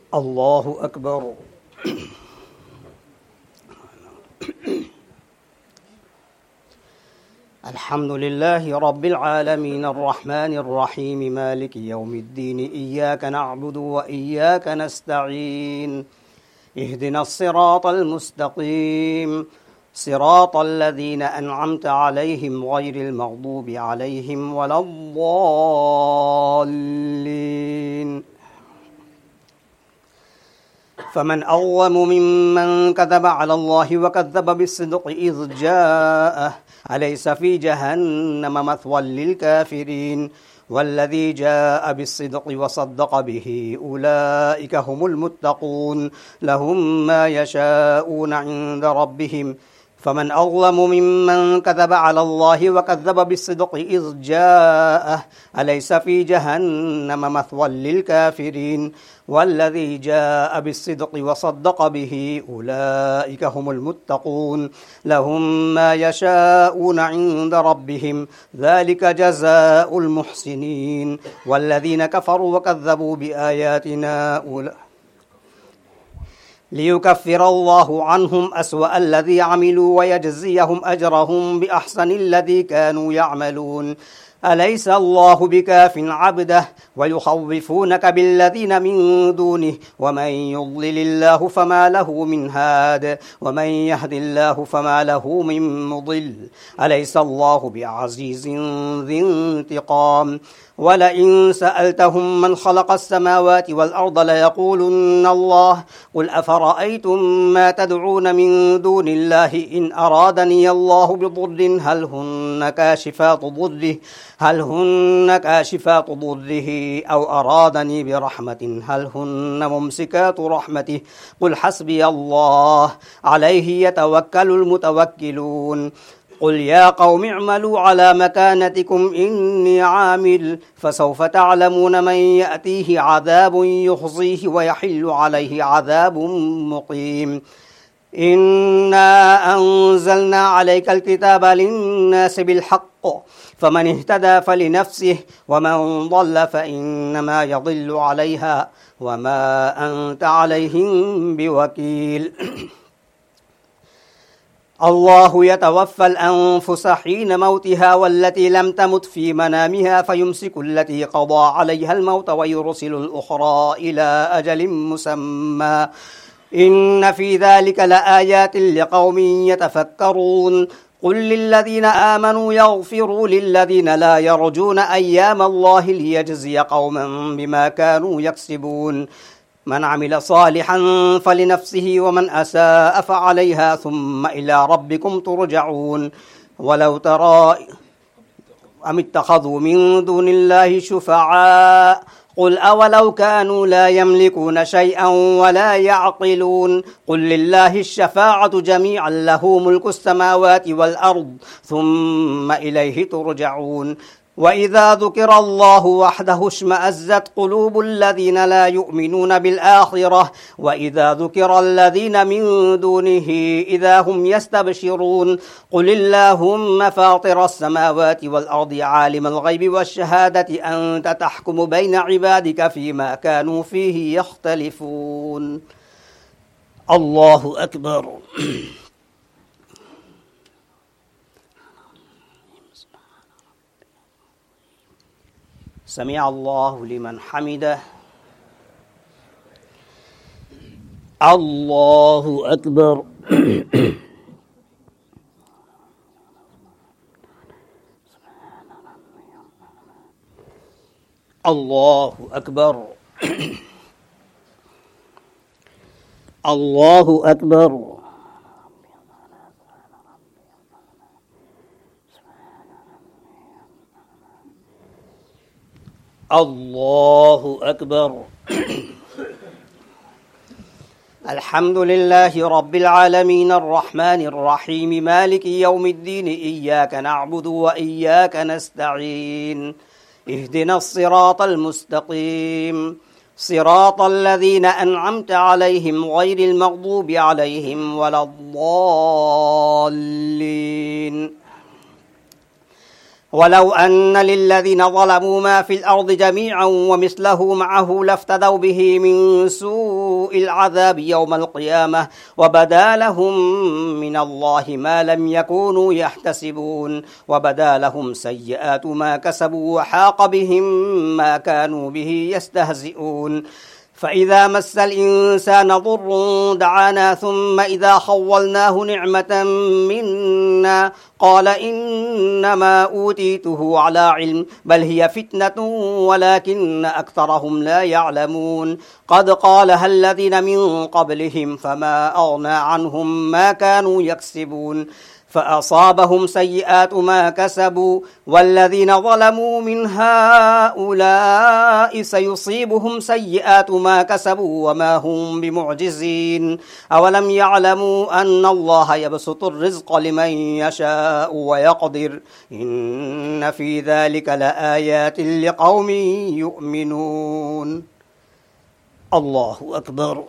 الله أكبر. الحمد لله رب العالمين الرحمن الرحيم مالك يوم الدين إياك نعبد وإياك نستعين اهدنا الصراط المستقيم صراط الذين أنعمت عليهم غير المغضوب عليهم ولا الضالين. فمن أظلم ممن كذب على الله وكذب بالصدق إذ جاءه أليس في جهنم مثوى للكافرين والذي جاء بالصدق وصدق به أولئك هم المتقون لهم ما يشاءون عند ربهم. فمن أظلم ممن كذب على الله وكذب بالصدق إذ جاءه أليس في جهنم مثوى للكافرين والذي جاء بالصدق وصدق به أولئك هم المتقون لهم ما يشاءون عند ربهم ذلك جزاء المحسنين والذين كفروا وكذبوا بآياتنا ليكفر الله عنهم أسوأ الذي عملوا ويجزيهم أجرهم بأحسن الذي كانوا يعملون أليس الله بكاف عبده ويخوفونك بالذين من دونه ومن يضلل الله فما له من هاد ومن يهد الله فما له من مضل أليس الله بعزيز ذي انتقام ولئن سألتهم من خلق السماوات والأرض ليقولن الله قل أفرأيتم ما تدعون من دون الله إن أرادني الله بضر هل هن كاشفات ضره أو أرادني برحمة هل هن ممسكات رحمته قل حسبي الله عليه يتوكل المتوكلون قل يا قوم اعملوا على مكانتكم إني عامل فسوف تعلمون من يأتيه عذاب يخزيه ويحل عليه عذاب مقيم إنا أنزلنا عليك الكتاب للناس بالحق فمن اهتدى فلنفسه ومن ضل فإنما يضل عليها وما أنت عليهم بوكيل الله يتوفى الأنفس حين موتها والتي لم تمت في منامها فيمسك التي قضى عليها الموت ويرسل الأخرى إلى أجل مسمى إن في ذلك لآيات لقوم يتفكرون قل للذين آمنوا يغفروا للذين لا يرجون أيام الله ليجزي قوما بما كانوا يكسبون من عمل صالحا فلنفسه ومن أساء فعليها ثم إلى ربكم ترجعون ولو ترى أم اتخذوا من دون الله شفعاء قل أولو كانوا لا يملكون شيئا ولا يعقلون قل لله الشفاعة جميعا له ملك السماوات والأرض ثم إليه ترجعون وإذا ذكر الله وحده اشمأزت قلوب الذين لا يؤمنون بالآخرة وإذا ذكر الذين من دونه إذا هم يستبشرون قل اللهم فاطر السماوات والأرض عالم الغيب والشهادة أنت تحكم بين عبادك فيما كانوا فيه يختلفون. الله أكبر. سمع الله لمن حمده. الله أكبر. الله أكبر. الله أكبر. الله أكبر. الحمد لله رب العالمين الرحمن الرحيم مالك يوم الدين إياك نعبد وإياك نستعين اهدنا الصراط المستقيم صراط الذين أنعمت عليهم غير المغضوب عليهم ولا الضالين ولو أن للذين ظلموا ما في الأرض جميعا ومثله معه لافتدوا به من سوء العذاب يوم القيامة وبدا لهم من الله ما لم يكونوا يحتسبون وبدا لهم سيئات ما كسبوا وحاق بهم ما كانوا به يستهزئون فإذا مس الإنسان ضر دعانا ثم إذا خولناه نعمة منا قال إنما أوتيته على علم بل هي فتنة ولكن أكثرهم لا يعلمون قد قالها الذين من قبلهم فما أغنى عنهم ما كانوا يكسبون فأصابهم سيئات ما كسبوا والذين ظلموا من هؤلاء سيصيبهم سيئات ما كسبوا وما هم بمعجزين أولم يعلموا أن الله يبسط الرزق لمن يشاء ويقدر إن في ذلك لآيات لقوم يؤمنون. الله أكبر.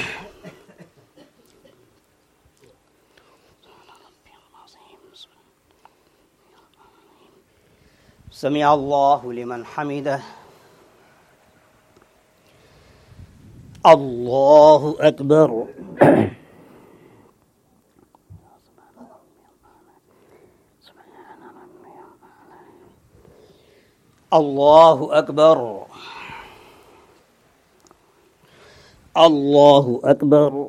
سمع الله لمن حمده. الله أكبر. الله أكبر. الله أكبر.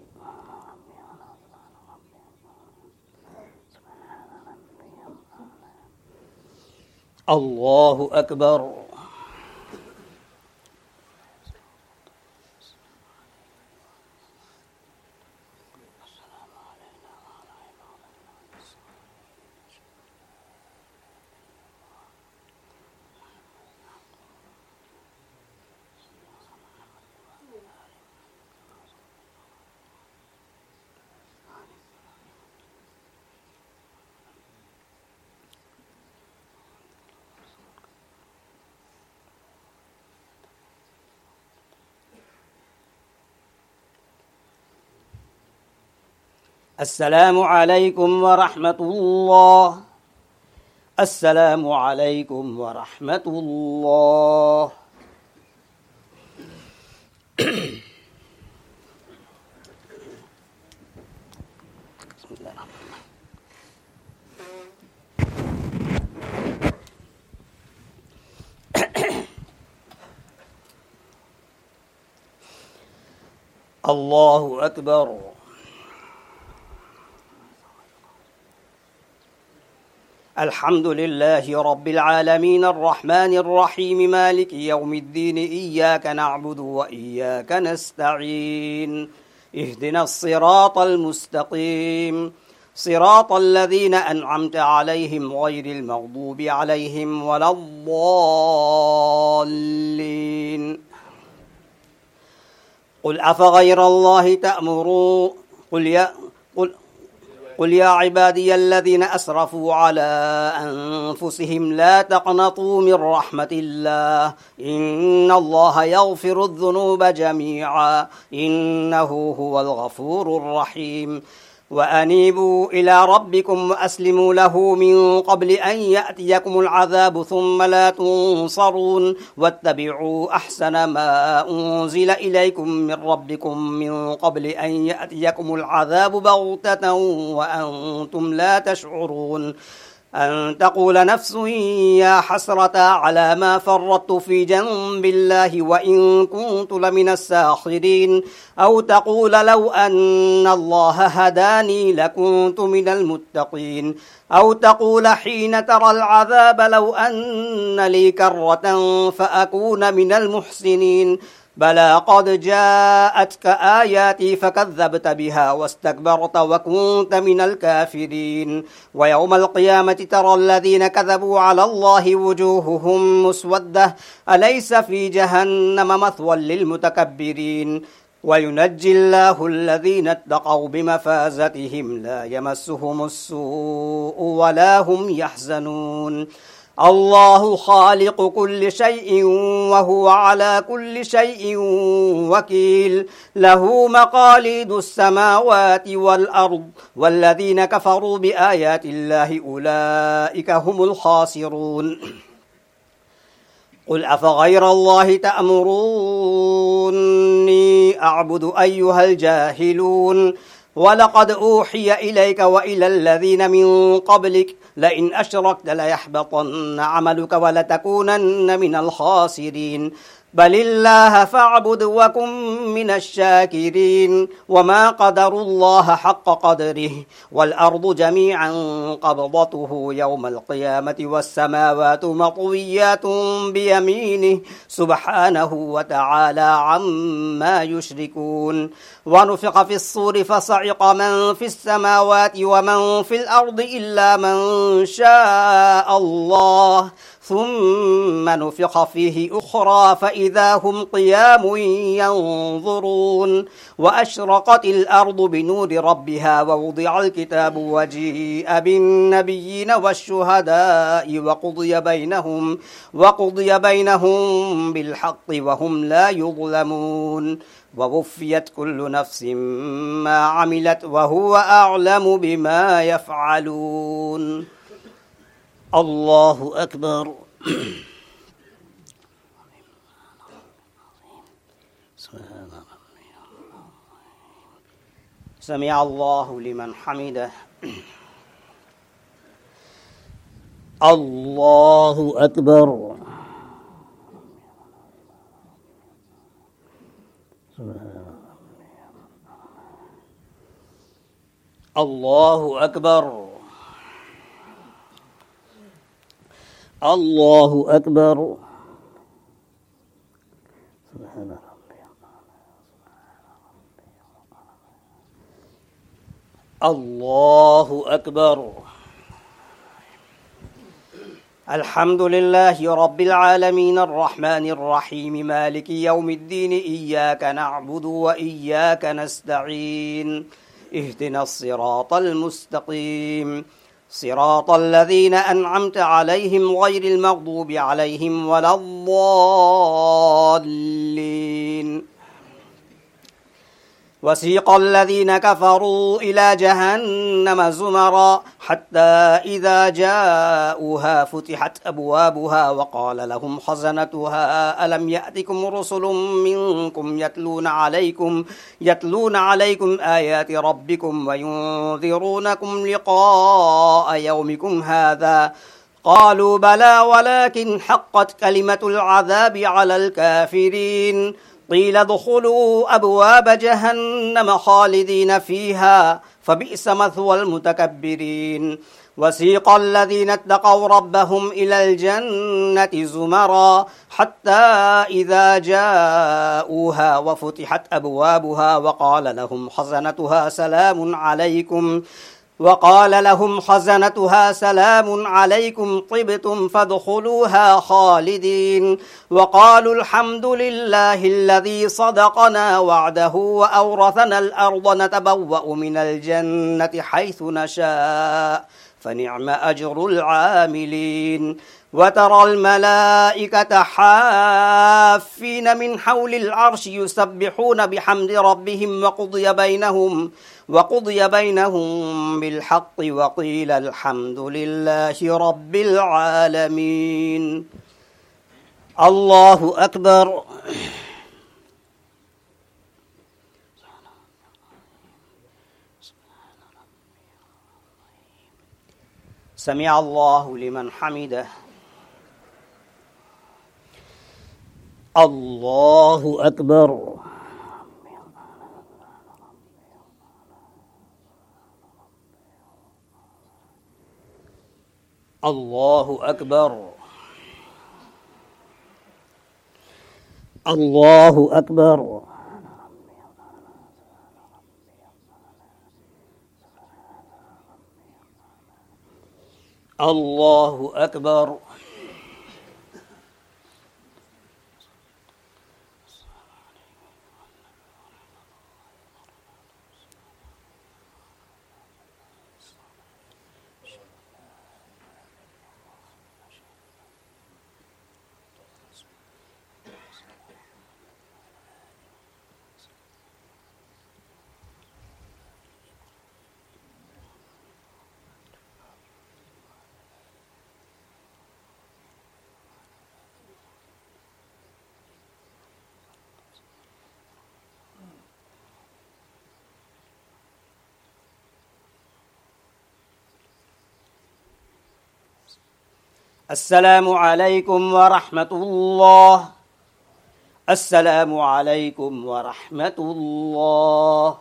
الله أكبر. السلام عليكم ورحمة الله. السلام عليكم ورحمة الله. بسم الله الرحمن الرحيم. الله أكبر. الحمد لله رب العالمين الرحمن الرحيم مالك يوم الدين إياك نعبد وإياك نستعين اهدنا الصراط المستقيم صراط الذين أنعمت عليهم غير المغضوب عليهم ولا الضالين. قل أفغير الله تأمرون قل يا عبادي الذين أسرفوا على أنفسهم لا تقنطوا من رحمة الله إن الله يغفر الذنوب جميعا إنه هو الغفور الرحيم وأنيبوا إلى ربكم وأسلموا له من قبل أن يأتيكم العذاب ثم لا تنصرون واتبعوا أحسن ما أنزل إليكم من ربكم من قبل أن يأتيكم العذاب بغتة وأنتم لا تشعرون أن تقول نفس يا حسرة على ما فرطت في جنب الله وإن كنت لمن الساخرين أو تقول لو أن الله هداني لكنت من المتقين أو تقول حين ترى العذاب لو أن لي كرة فأكون من المحسنين بلى قد جاءتك آياتي فكذبت بها واستكبرت وكنت من الكافرين ويوم القيامة ترى الذين كذبوا على الله وجوههم مسودة أليس في جهنم مثوى للمتكبرين وينجي الله الذين اتقوا بمفازتهم لا يمسهم السوء ولا هم يحزنون الله خالق كل شيء وهو على كل شيء وكيل له مقاليد السماوات والأرض والذين كفروا بآيات الله أولئك هم الخاسرون قل أفغير الله تأمروني أعبد أيها الجاهلون ولقد أوحي إليك وإلى الذين من قبلك لئن أشركت ليحبطن عملك ولتكونن من الخاسرين بل الله فاعبد وكن من الشاكرين وما قدروا الله حق قدره والأرض جميعا قبضته يوم القيامة والسماوات مطويات بيمينه سبحانه وتعالى عما يشركون ونفخ في الصور فصعق من في السماوات ومن في الأرض إلا من شاء الله ثم نفخ فيه أخرى فإذا هم قيام ينظرون وأشرقت الأرض بنور ربها ووضع الكتاب وجيء بالنبيين والشهداء وقضي بينهم بالحق وهم لا يظلمون ووفيت كل نفس ما عملت وهو أعلم بما يفعلون الله أكبر سمع الله لمن حمده الله أكبر الله أكبر الله أكبر الله أكبر الحمد لله رب العالمين الرحمن الرحيم مالك يوم الدين إياك نعبد وإياك نستعين اهدنا الصراط المستقيم صراط الذين أنعمت عليهم غير المغضوب عليهم ولا الضالين وسيق الذين كفروا إلى جهنم زمرا حتى إذا جاءوها فتحت أبوابها وقال لهم خزنتها ألم يأتكم رسل منكم يتلون عليكم آيات ربكم وينذرونكم لقاء يومكم هذا قالوا بلى ولكن حقت كلمة العذاب على الكافرين قيل ادخلوا أبواب جهنم خالدين فيها فبئس مثوى المتكبرين وسيق الذين اتقوا ربهم إلى الجنة زمرا حتى إذا جاءوها وفتحت أبوابها وقال لهم خزنتها سلام عليكم طبتم فادخلوها خالدين وقالوا الحمد لله الذي صدقنا وعده وأورثنا الأرض نتبوأ من الجنة حيث نشاء فنعم أجر العاملين وترى الملائكة حافين من حول العرش يسبحون بحمد ربهم وقضي بينهم بالحق وقيل الحمد لله رب العالمين الله أكبر سمع الله لمن حمده الله أكبر الله أكبر الله أكبر الله أكبر السلام عليكم ورحمة الله. السلام عليكم ورحمة الله.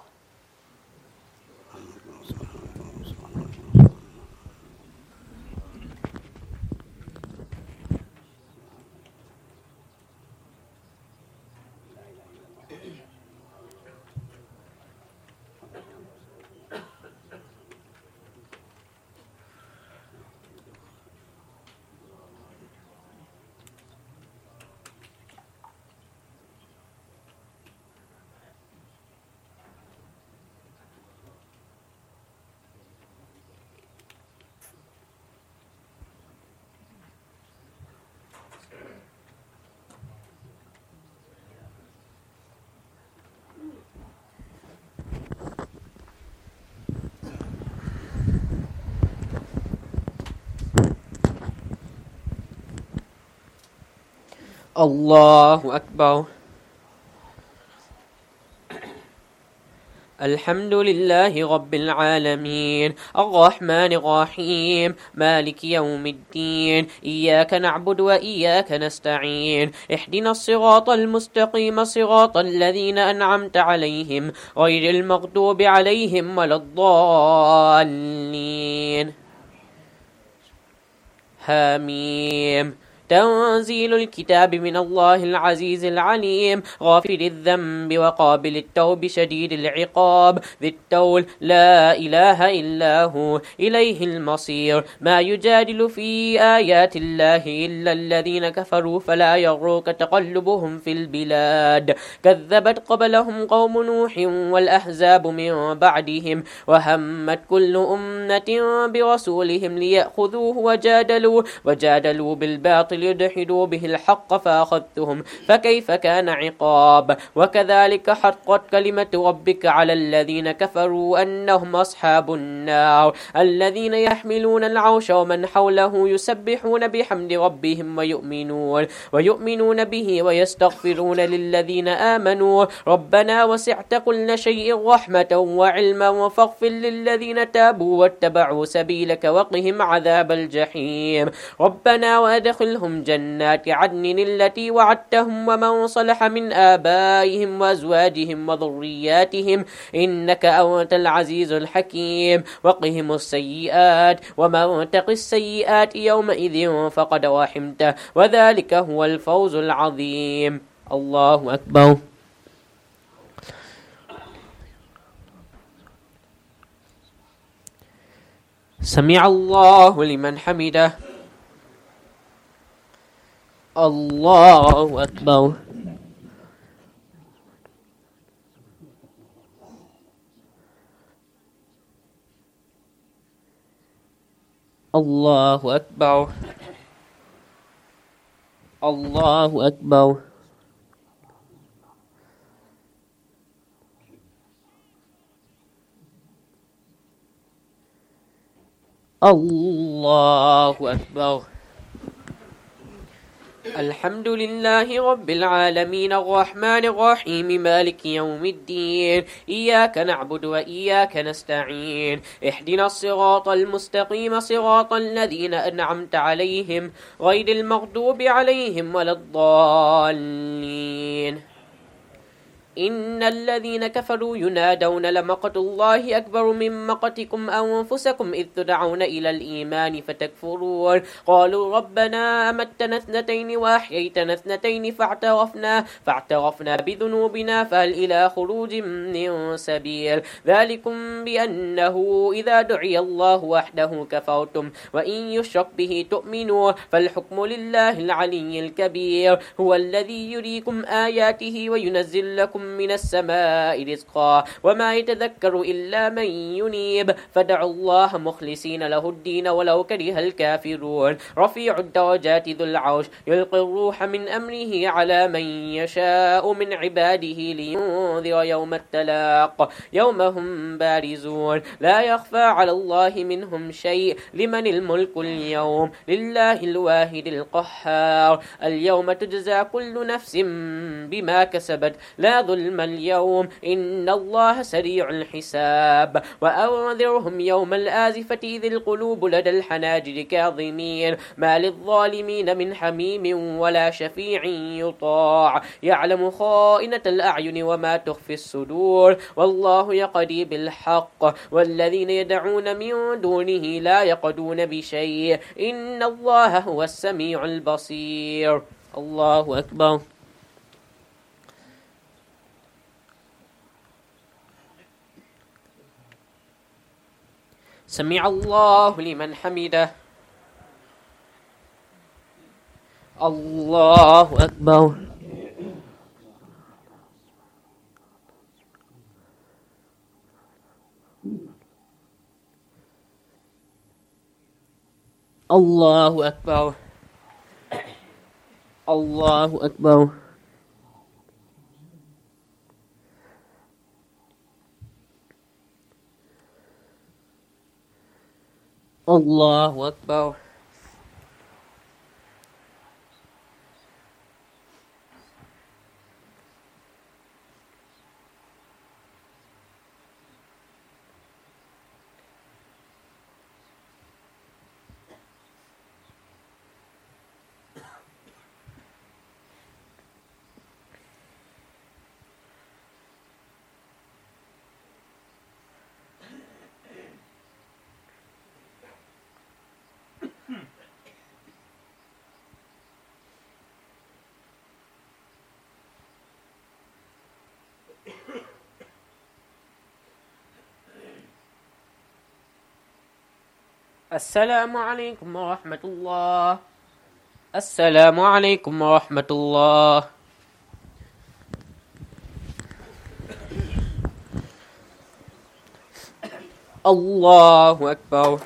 الله أكبر. الحمد لله رب العالمين الرحمن الرحيم مالك يوم الدين إياك نعبد وإياك نستعين اهدنا الصراط المستقيم صراط الذين أنعمت عليهم غير المغضوب عليهم ولا الضالين. حميم. تنزيل الكتاب من الله العزيز العليم غافر الذنب وقابل التوب شديد العقاب ذي الطول لا إله إلا هو إليه المصير. ما يجادل في آيات الله إلا الذين كفروا فلا يغرك تقلبهم في البلاد. كذبت قبلهم قوم نوح والأحزاب من بعدهم وهمت كل أمة برسولهم ليأخذوه وجادلوا بالباطل يدحدوا به الحق فأخذتهم فكيف كان عقاب. وكذلك حقت كلمة ربك على الذين كفروا أنهم أصحاب النار الذين يحملون العرش ومن حوله يسبحون بحمد ربهم ويؤمنون به ويستغفرون للذين آمنوا ربنا وسعت كل شيء رحمة وعلما فاغفر للذين تابوا واتبعوا سبيلك وقهم عذاب الجحيم. ربنا وأدخلهم جنات عدن التي وعدتهم ومن صلح من آبائهم وأزواجهم وذرياتهم إنك أنت العزيز الحكيم. وقهم السيئات ومن تق السيئات يومئذ فقد رحمته وذلك هو الفوز العظيم. الله أكبر. سمع الله لمن حمده. الله أكبر. الله أكبر. الله أكبر. الله أكبر. الحمد لله رب العالمين الرحمن الرحيم مالك يوم الدين إياك نعبد وإياك نستعين اهدنا الصراط المستقيم صراط الذين أنعمت عليهم غير المغضوب عليهم ولا الضالين. إن الذين كفروا ينادون لمقت الله أكبر من مقتكم أنفسكم إذ تدعون إلى الإيمان فتكفرون قالوا ربنا أمتنا اثنتين وأحييتنا اثنتين فاعترفنا بذنوبنا فهل إلى خروج من سبيل. ذلكم بأنه إذا دعي الله وحده كفرتم وإن يشرك به تؤمنوا فالحكم لله العلي الكبير. هو الذي يريكم آياته وينزل لكم من السماء رزقا وما يتذكر إلا من ينيب فدعوا الله مخلصين له الدين ولو كره الكافرون. رفيع الدرجات ذو العرش يلقي الروح من أمره على من يشاء من عباده لينذر يوم التلاق يوم هم بارزون لا يخفى على الله منهم شيء. لمن الملك اليوم لله الواحد القهار. اليوم تجزى كل نفس بما كسبت لا ظلم اليوم إن الله سريع الحساب وأنذرهم يوم الآزفة إذ القلوب لدى الحناجر كاظمين ما للظالمين من حميم ولا شفيع يطاع يعلم خائنة الأعين وما تخفي الصدور والله يقضي بالحق والذين يدعون من دونه لا يقضون بشيء إن الله هو السميع البصير. الله أكبر. سمع الله لمن حمده. الله أكبر. الله أكبر. الله أكبر. الله أكبر. السلام عليكم ورحمة الله. السلام عليكم ورحمة الله. الله أكبر.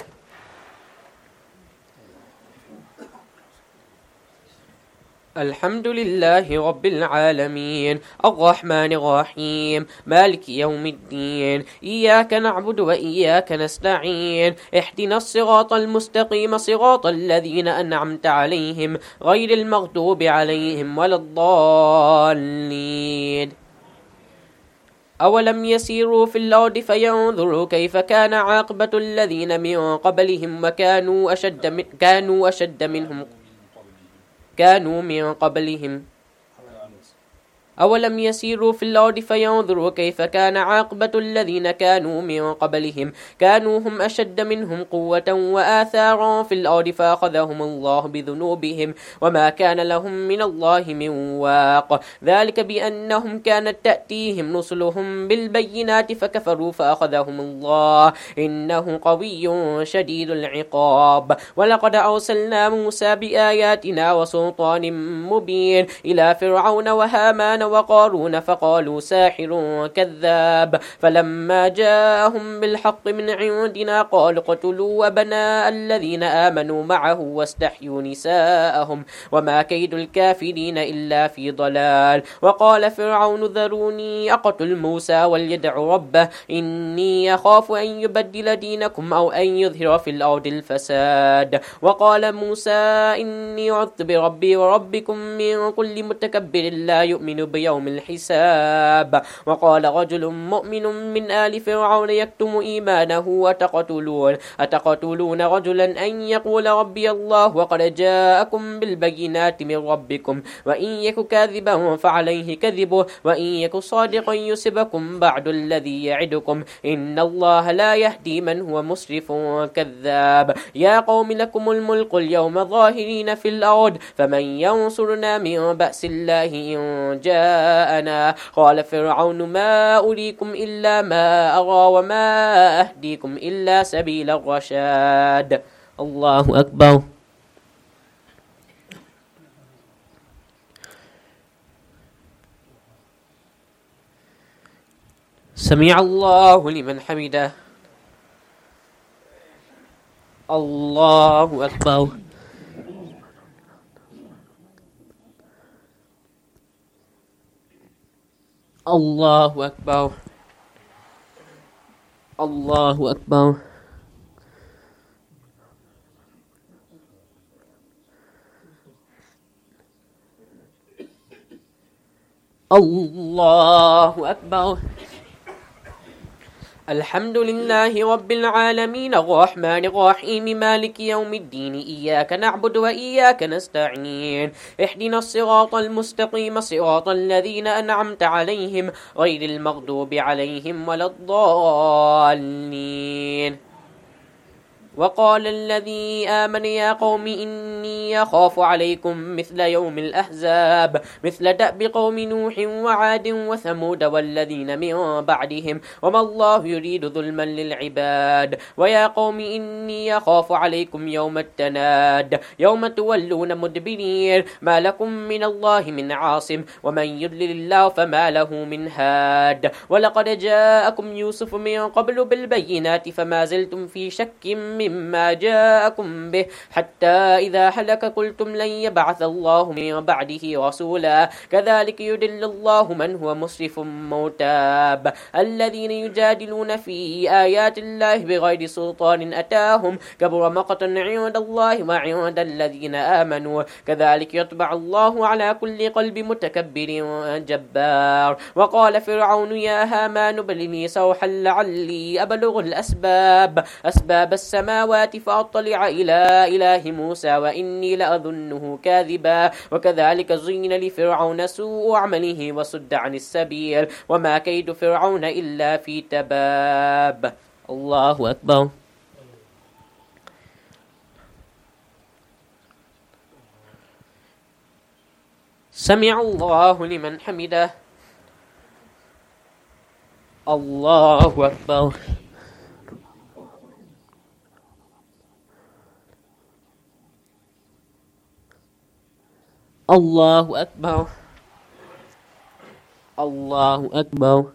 الحمد لله رب العالمين الرحمن الرحيم مالك يوم الدين إياك نعبد وإياك نستعين اهدنا الصراط المستقيم صراط الذين أنعمت عليهم غير المغضوب عليهم ولا الضالين. أولم يسيروا في الأرض فينظروا كيف كان عاقبة الذين من قبلهم وكانوا من قبلهم أولم يسيروا في الأرض فينظروا كيف كان عاقبة الذين كانوا من قبلهم كانوا هم أشد منهم قوة وآثارا في الأرض فأخذهم الله بذنوبهم وما كان لهم من الله من واق ذلك بأنهم كانت تأتيهم رسلهم بالبينات فكفروا فأخذهم الله إنه قوي شديد العقاب. ولقد أرسلنا موسى بآياتنا وسلطان مبين إلى فرعون وهامان وقارون فقالوا ساحر كذاب فلما جاءهم بالحق من عندنا قالوا اقتلوا أبناء الذين آمنوا معه واستحيوا نساءهم وما كيد الكافرين إلا في ضلال. وقال فرعون ذروني أقتل موسى وليدع ربه إني أخاف أن يبدل دينكم أو أن يظهر في الأرض الفساد. وقال موسى إني عذت بربي وربكم من كل متكبر لا يؤمن بيوم الحساب. وقال رجل مؤمن من آل فرعون يكتم إيمانه أتقتلون رجلا أن يقول ربي الله وقد جاءكم بالبينات من ربكم وإن يك كاذبا فعليه كذبه وإن يك صادقا يصبكم بعد الذي يعدكم إن الله لا يهدي من هو مسرف كذاب. يا قوم لكم الملك اليوم ظاهرين في الأرض فمن ينصرنا من بأس الله إن جاءنا. قال فرعون ما أريكم إلا ما أرى وما أهديكم إلا سبيل الرشاد. الله أكبر. سمع الله لمن حمده. الله أكبر. الله أكبر. الله أكبر. الله أكبر. الحمد لله رب العالمين الرحمن الرحيم مالك يوم الدين إياك نعبد وإياك نستعين اهدنا الصراط المستقيم صراط الذين أنعمت عليهم غير المغضوب عليهم ولا الضالين. وقال الذي آمن يا قوم إني أخاف عليكم مثل يوم الأحزاب مثل دأب قوم نوح وعاد وثمود والذين من بعدهم وما الله يريد ظلما للعباد. ويا قوم إني أخاف عليكم يوم التناد يوم تولون مدبرين ما لكم من الله من عاصم ومن يضلل الله فما له من هاد. ولقد جاءكم يوسف من قبل بالبينات فما زلتم في شك مما جاءكم به حتى إذا هلك قلتم لن يبعث الله من بعده رسولا كذلك يضل الله من هو مسرف مرتاب. الذين يجادلون في آيات الله بغير سلطان أتاهم كبر مقتا عند الله وعند الذين آمنوا كذلك يطبع الله على كل قلب متكبر جبار. وقال فرعون يا هامان ابن لي صرحا لعلي أبلغ أسباب السماوات فأطلع إلى إله موسى وإني لأظنه كاذبا. وكذلك زين لفرعون سوء عمله وصد عن السبيل وما كيد فرعون إلا في تباب. الله أكبر. سمع الله لمن حمده. الله أكبر. الله أكبر. الله أكبر.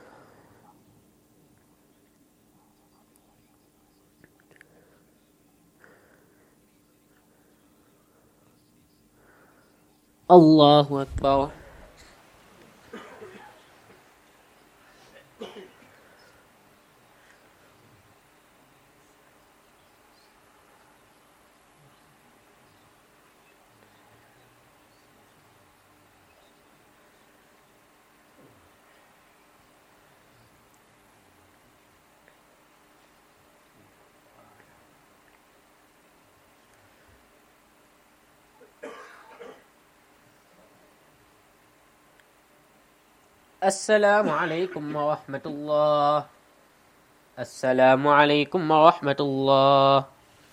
الله أكبر. السلام عليكم ورحمة الله. السلام عليكم ورحمة الله.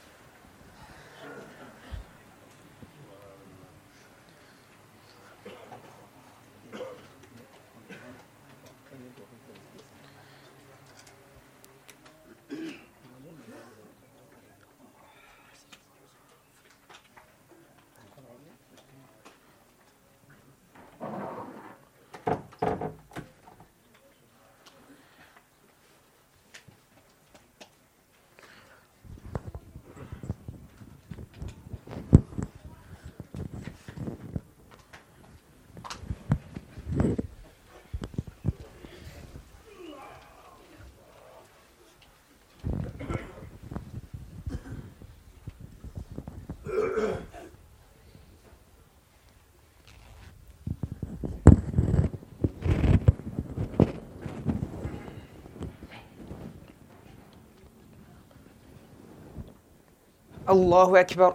الله أكبر.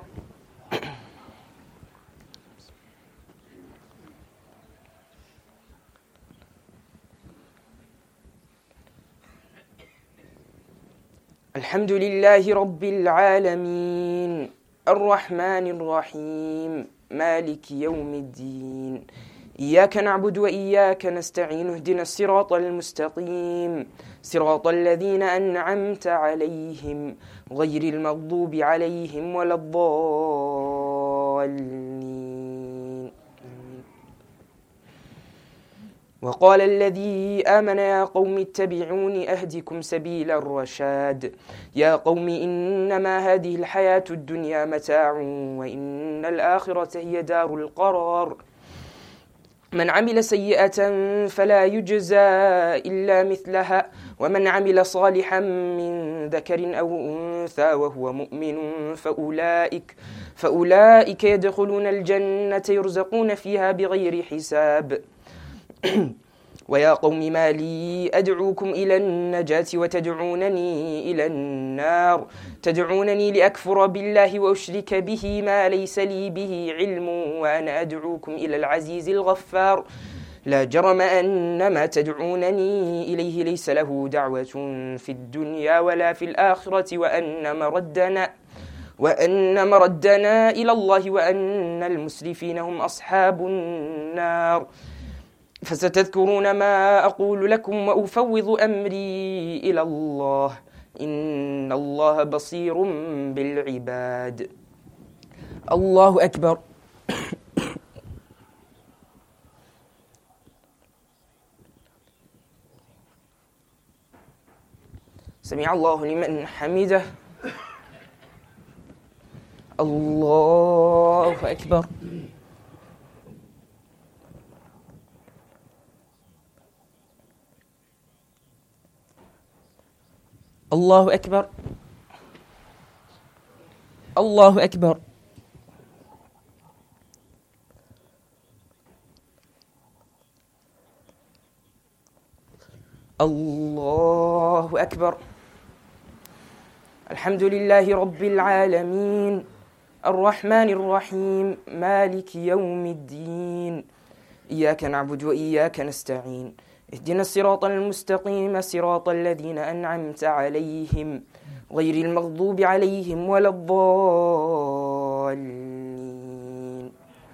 الحمد لله رب العالمين الرحمن الرحيم مالك يوم الدين إياك نعبد وإياك نستعين اهدنا الصراط المستقيم صراط الذين أنعمت عليهم غير المغضوب عليهم ولا الضالين. وقال الذي آمن يا قوم اتبعون أهدكم سبيل الرشاد. يا قوم إنما هذه الحياة الدنيا متاع وإن الآخرة هي دار القرار. من عمل سيئة فلا يجزى إلا مثلها ومن عمل صالحا من ذكر أو أنثى وهو مؤمن فأولئك يدخلون الجنة يرزقون فيها بغير حساب. ويا قوم ما لي أدعوكم إلى النجاة وتدعونني إلى النار تدعونني لأكفر بالله وأشرك به ما ليس لي به علم وأنا أدعوكم إلى العزيز الغفار لا جرم أن ما تدعونني إليه ليس له دعوة في الدنيا ولا في الآخرة وأن مردنا إلى الله وأن المسرفين هم أصحاب النار فستذكرون ما أقول لكم وأفوض أمري إلى الله إن الله بصير بالعباد. الله أكبر. سمع الله لمن حمده. الله أكبر. الله أكبر. الله أكبر. الله أكبر. الحمد لله رب العالمين الرحمن الرحيم مالك يوم الدين إياك نعبد وإياك نستعين اهدنا الصراط المستقيم صراط الذين أنعمت عليهم غير المغضوب عليهم ولا الضالين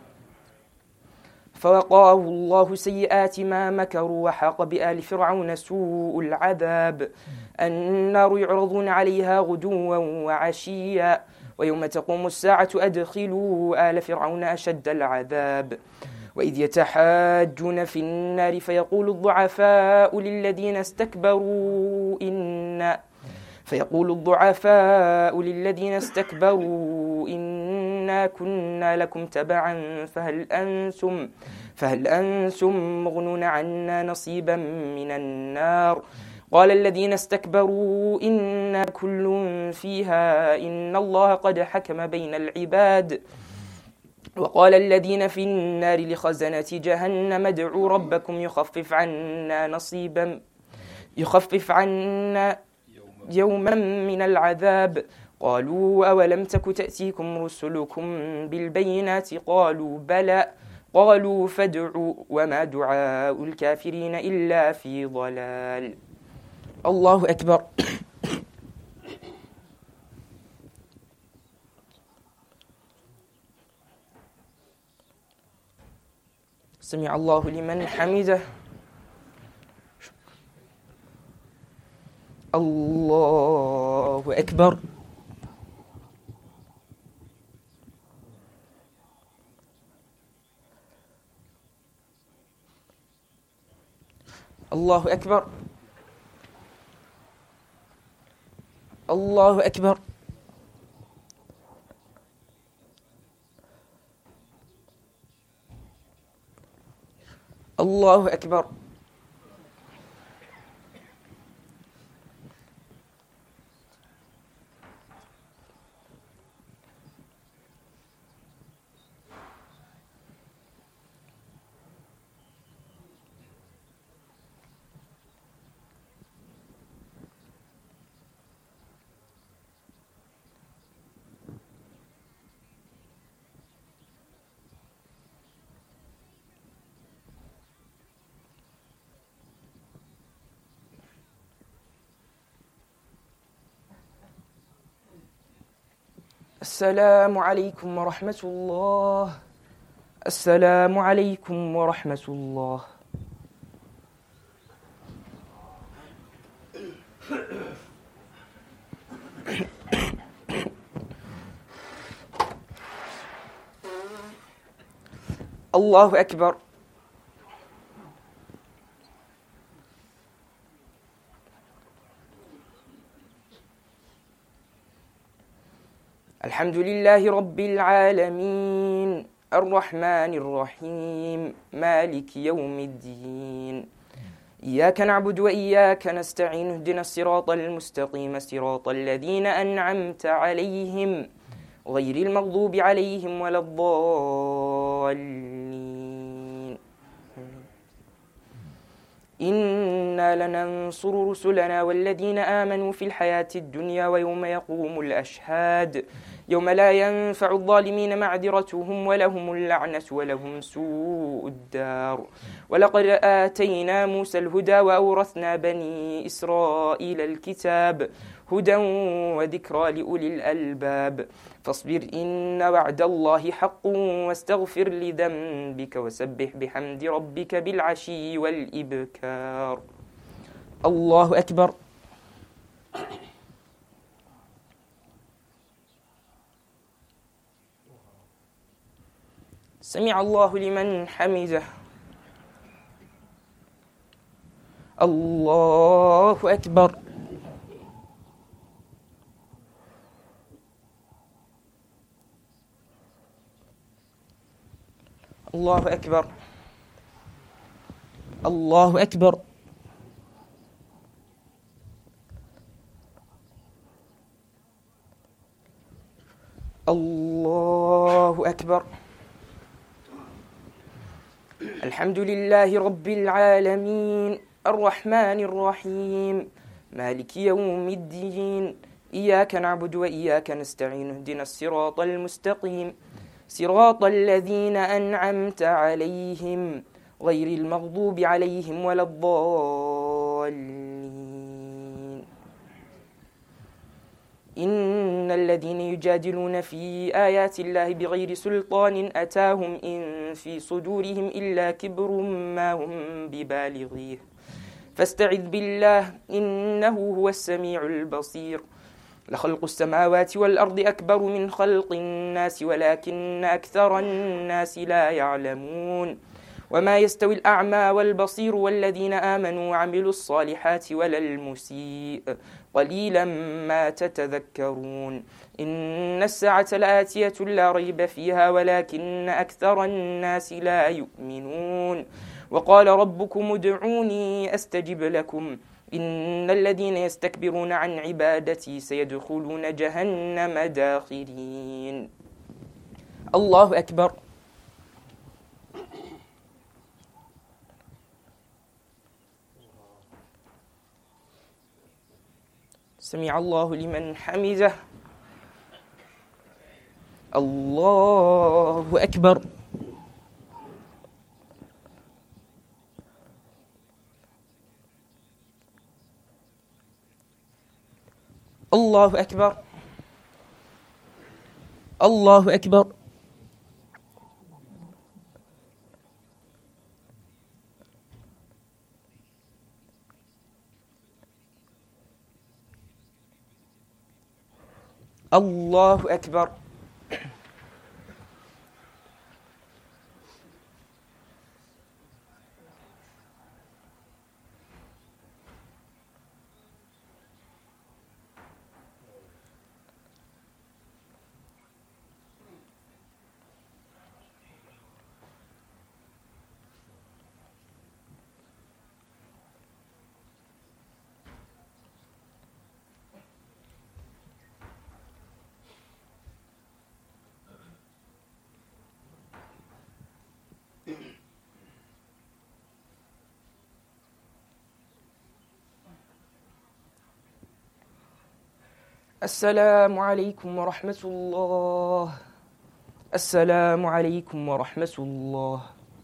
فوقاه الله سيئات ما مكروا وحاق بآل فرعون سوء العذاب النار يعرضون عليها غدوا وعشيا ويوم تقوم الساعة أدخلوا آل فرعون أشد العذاب وإذ يتحاجون في النار فيقول الضعفاء للذين استكبروا إنا كنا لكم تبعا فهل أنتم مغنون عنا نصيبا من النار قال الذين استكبروا إنا كل فيها إن الله قد حكم بين العباد وقال الذين في النار لخزنة جهنم ادعوا ربكم يخفف عنا يوما من العذاب قالوا أولم تك تأتيكم رسلكم بالبينات قالوا بلى قالوا فادعوا وما دعاء الكافرين إلا في ضلال. الله أكبر. سمع الله لمن حمده. الله أكبر. الله أكبر. الله أكبر. الله أكبر. السلام عليكم ورحمة الله. السلام عليكم ورحمة الله. الله أكبر. الحمد لله رب العالمين الرحمن الرحيم مالك يوم الدين إياك نعبد وإياك نستعين اهدنا الصراط المستقيم صراط الذين أنعمت عليهم غير المغضوب عليهم ولا الضالين. إنا لننصر رسلنا والذين آمنوا في الحياة الدنيا ويوم يقوم الأشهاد يوم لا ينفع الظالمين معذرتهم ولهم اللعنة ولهم سوء الدار. ولقد آتينا موسى الهدى وأورثنا بني إسرائيل الكتاب هدى وذكرى لأولي الألباب. فاصبر إن وعد الله حق واستغفر لذنبك وسبح بحمد ربك بالعشي والإبكار. الله أكبر. سمع الله لمن حمده. الله أكبر. الله أكبر. الله أكبر. الله أكبر. الحمد لله رب العالمين الرحمن الرحيم مالك يوم الدين إياك نعبد وإياك نستعين اهدنا الصراط المستقيم صراط الذين أنعمت عليهم غير المغضوب عليهم ولا الضالين. إن الذين يجادلون في آيات الله بغير سلطان أتاهم إن في صدورهم إلا كبر ما هم ببالغيه فاستعذ بالله إنه هو السميع البصير. لخلق السماوات والأرض أكبر من خلق الناس ولكن أكثر الناس لا يعلمون. وما يستوي الأعمى والبصير والذين آمنوا وعملوا الصالحات ولا المسيء قليلا ما تتذكرون. إن الساعة لآتية لا ريب فيها ولكن أكثر الناس لا يؤمنون. وقال ربكم ادعوني أستجب لكم إن الذين يستكبرون عن عبادتي سيدخلون جهنم داخرين. الله أكبر. سمع الله لمن حمده. الله أكبر. الله أكبر. الله أكبر. الله أكبر. السلام عليكم ورحمة الله. السلام عليكم ورحمة الله.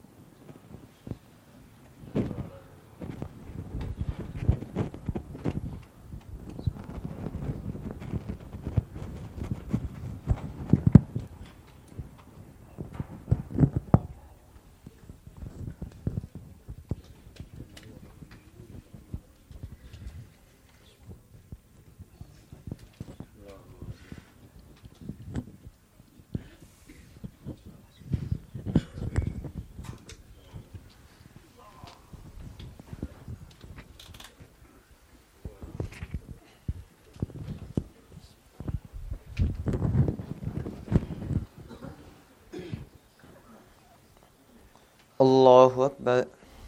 الله أكبر.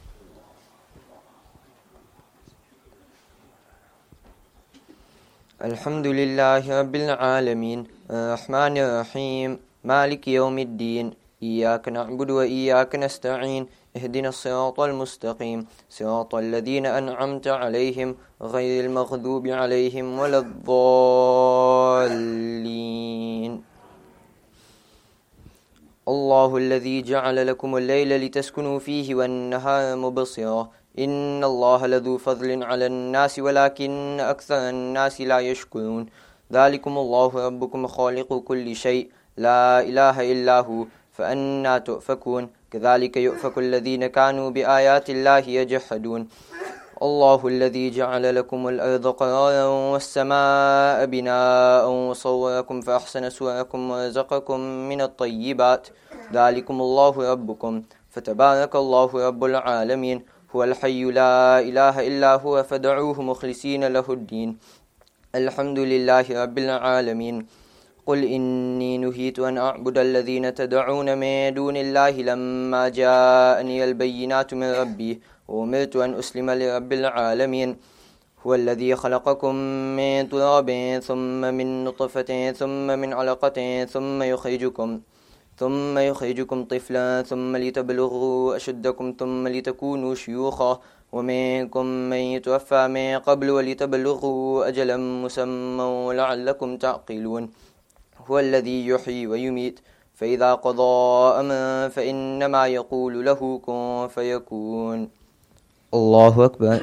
الحمد لله رب العالمين الرحمن الرحيم مالك يوم الدين إياك نعبد وإياك نستعين اهدنا الصراط المستقيم صراط الذين أنعمت عليهم غير المغضوب عليهم ولا الضالين. الله الذي جعل لكم الليل لتسكنوا فيه والنهار مبصرا إن الله لذو فضل على الناس ولكن أكثر الناس لا يشكرون. ذلكم الله ربكم خالق كل شيء لا إله إلا هو فأنا تؤفكون. كذلك يؤفك الذين كانوا بآيات الله يجحدون. الله الذي جعل لكم الأرض قرارا والسماء بناء وصوركم فأحسن صوركم ورزقكم من الطيبات. ذلكم الله ربكم فتبارك الله رب العالمين. هو الحي لا إله إلا هو فادعوه مخلصين له الدين. الحمد لله رب العالمين. قل إني نهيت أن أعبد الذين تدعون من دون الله لما جاءني البينات من ربي وأمرت أن أسلم لرب العالمين. هو الذي خلقكم من تراب ثم من نطفة ثم من علقة ثم يخرجكم طفلا ثم لتبلغوا أشدكم ثم لتكونوا شيوخا ومنكم من يتوفى من قبل ولتبلغوا أجلا مسمى ولعلكم تعقلون. هو الذي يحيي ويميت فإذا قضى أمرا فإنما يقول له كن فيكون. الله أكبر.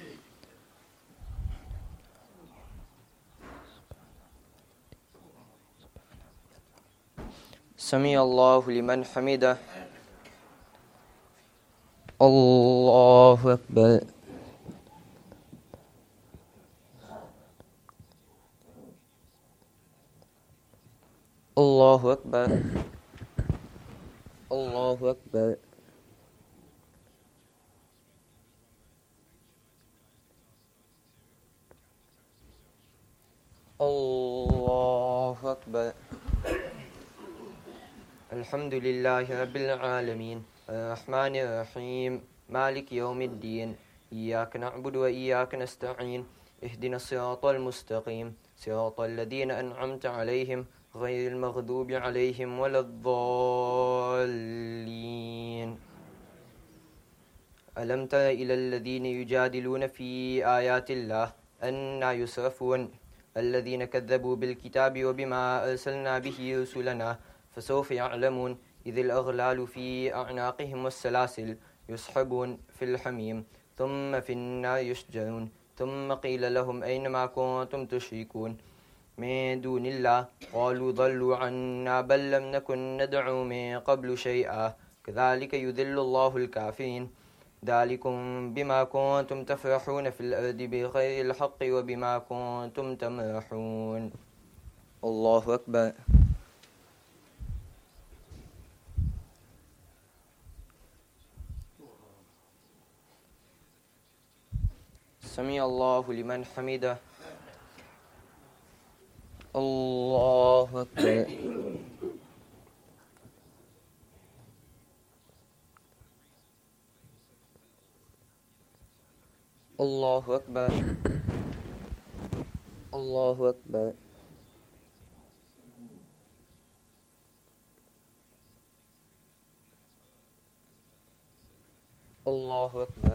سمع الله لمن حمده. الله أكبر. الله أكبر. الله أكبر. الله أكبر. الحمد لله رب العالمين الرحمن الرحيم مالك يوم الدين إياك نعبد وإياك نستعين اهدنا الصراط المستقيم صراط الذين أنعمت عليهم غير المغضوب عليهم ولا الضالين. ألم تر إلى الذين يجادلون في آيات الله أنى يصرفون الذين كذبوا بالكتاب وبما أرسلنا به رسلنا فسوف يعلمون إذ الأغلال في أعناقهم والسلاسل يسحبون في الحميم ثم في النار يسجرون ثم قيل لهم أين ما كنتم تشركون من دون الله قالوا ضلوا عنا بل لم نكن ندعو من قبل شيئا كذلك يذل الله الكافرين. ذلكم بما كنتم تفرحون في الأرض بغير الحق وبما كنتم تمرحون. الله أكبر. سمع الله لمن حمده. الله أكبر. الله أكبر. الله أكبر. الله أكبر.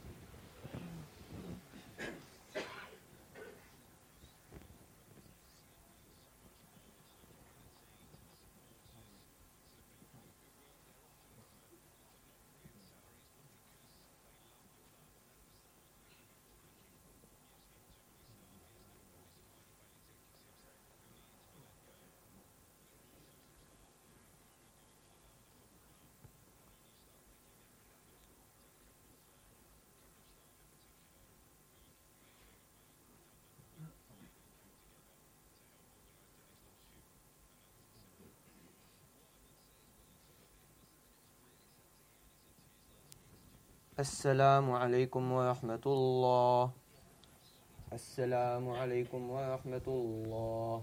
السلام عليكم ورحمة الله. السلام عليكم ورحمة الله.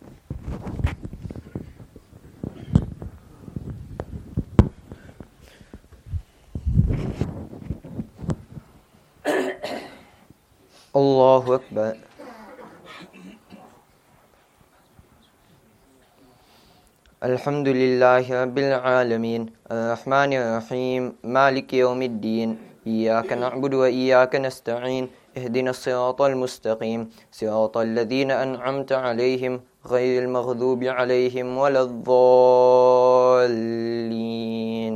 الله أكبر. الحمد لله رب العالمين الرحمن الرحيم مالك يوم الدين إياك نعبد وإياك نستعين اهدنا الصراط المستقيم صراط الذين أنعمت عليهم غير المغضوب عليهم ولا الضالين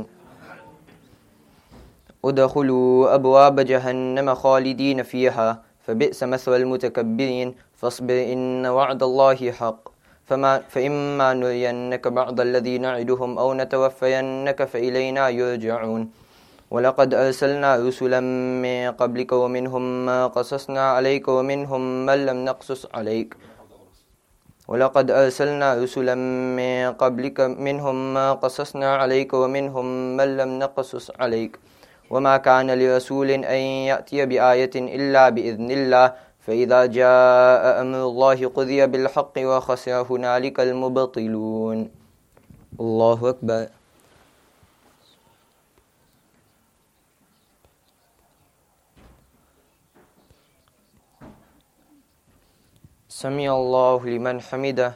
ادخلوا أبواب جهنم خالدين فيها فبئس مثوى المتكبرين فاصبر إن وعد الله حق فإما نرينك بعض الذي نعدهم أو نتوفينك فإلينا يرجعون ولقد أرسلنا رسلا من قبلك ومنهم ما قصصنا عليك ومنهم من لم نقصص عليك ولقد أرسلنا رسلا من قبلك منهم ما قصصنا عليك ومنهم من لم نقصص عليك وما كان لرسول أن يأتي بآية إلا بإذن الله فإذا جاء أمر الله قضي بالحق وخسر هنالك المبطلون الله أكبر سمع الله لمن حمده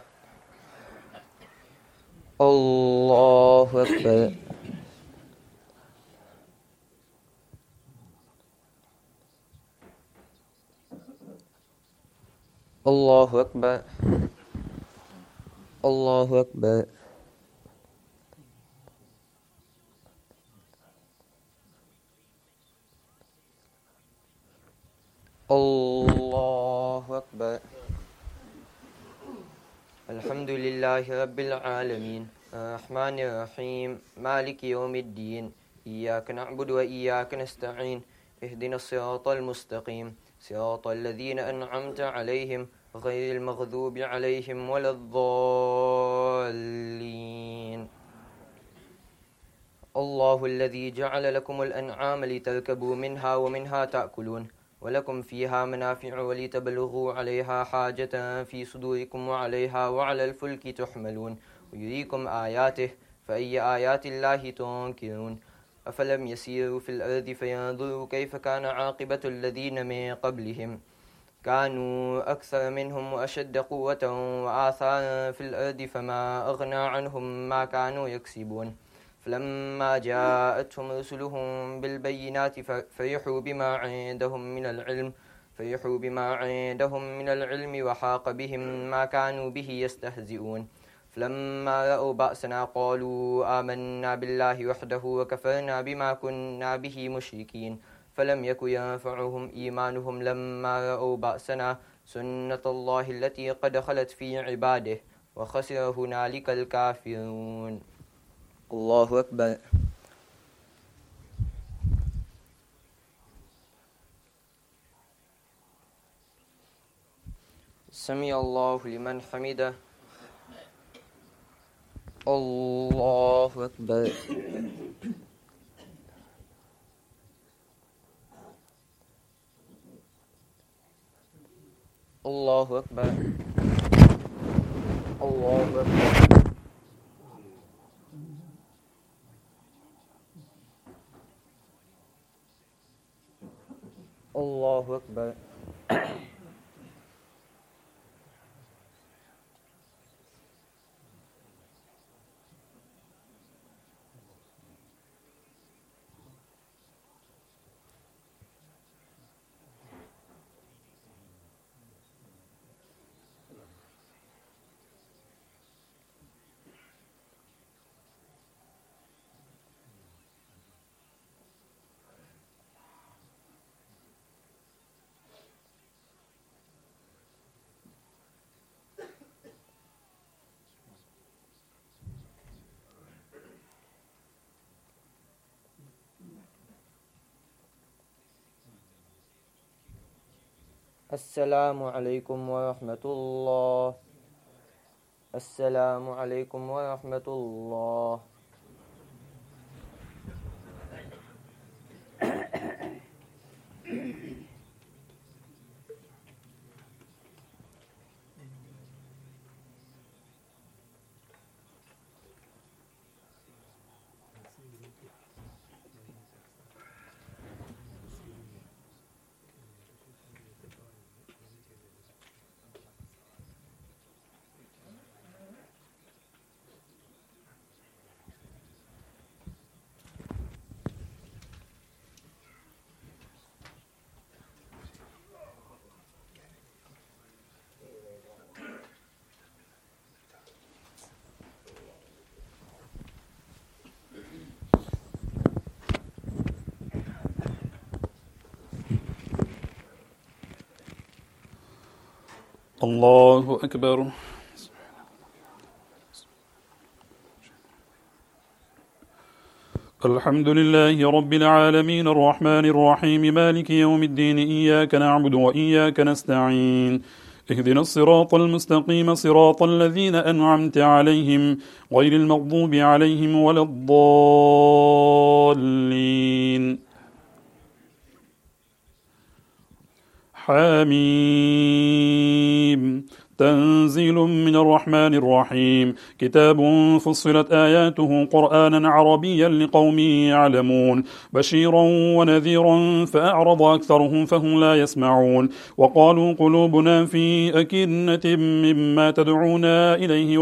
الله أكبر الله أكبر الله أكبر الله أكبر الحمد لله رب العالمين الرحمن الرحيم مالك يوم الدين إياك نعبد وإياك نستعين اهدنا الصراط المستقيم صراط الذين أنعمت عليهم غير المغضوب عليهم ولا الضالين الله الذي جعل لكم الأنعام لتركبوا منها ومنها تأكلون ولكم فيها منافع ولتبلغوا عليها حاجة في صدوركم وعليها وعلى الفلك تحملون ويريكم آياته فأي آيات الله تنكرون أفلم يسيروا في الأرض فينظروا كيف كان عاقبة الذين من قبلهم كانوا أكثر منهم وأشد قوة وآثارا في الأرض فما أغنى عنهم ما كانوا يكسبون فلما جاءتهم رسلهم بالبينات فرحوا بما عندهم من العلم وحاق بهم ما كانوا به يستهزئون فلما رأوا بأسنا قالوا آمنا بالله وحده وكفرنا بما كنا به مشركين فلم يك ينفعهم إيمانهم لما رأوا بأسنا سنة الله التي قد خلت في عباده وخسر هنالك الكافرون الله أكبر سمع الله لمن حمده الله أكبر الله أكبر الله أكبر الله أكبر السلام عليكم ورحمة الله السلام عليكم ورحمة الله الله أكبر. الحمد لله رب العالمين الرحمن الرحيم مالك يوم الدين إياك نعبد وإياك نستعين اهدنا الصراط المستقيم صراط الذين أنعمت عليهم غير المغضوب عليهم ولا الضالين. حميم. تنزيل من الرحمن الرحيم. كتاب فصلت آياته قرآنا عربيا لقوم يعلمون بشيرا ونذيرا فأعرض أكثرهم فهم لا يسمعون وقالوا قلوبنا في أكنة مما تدعونا إليه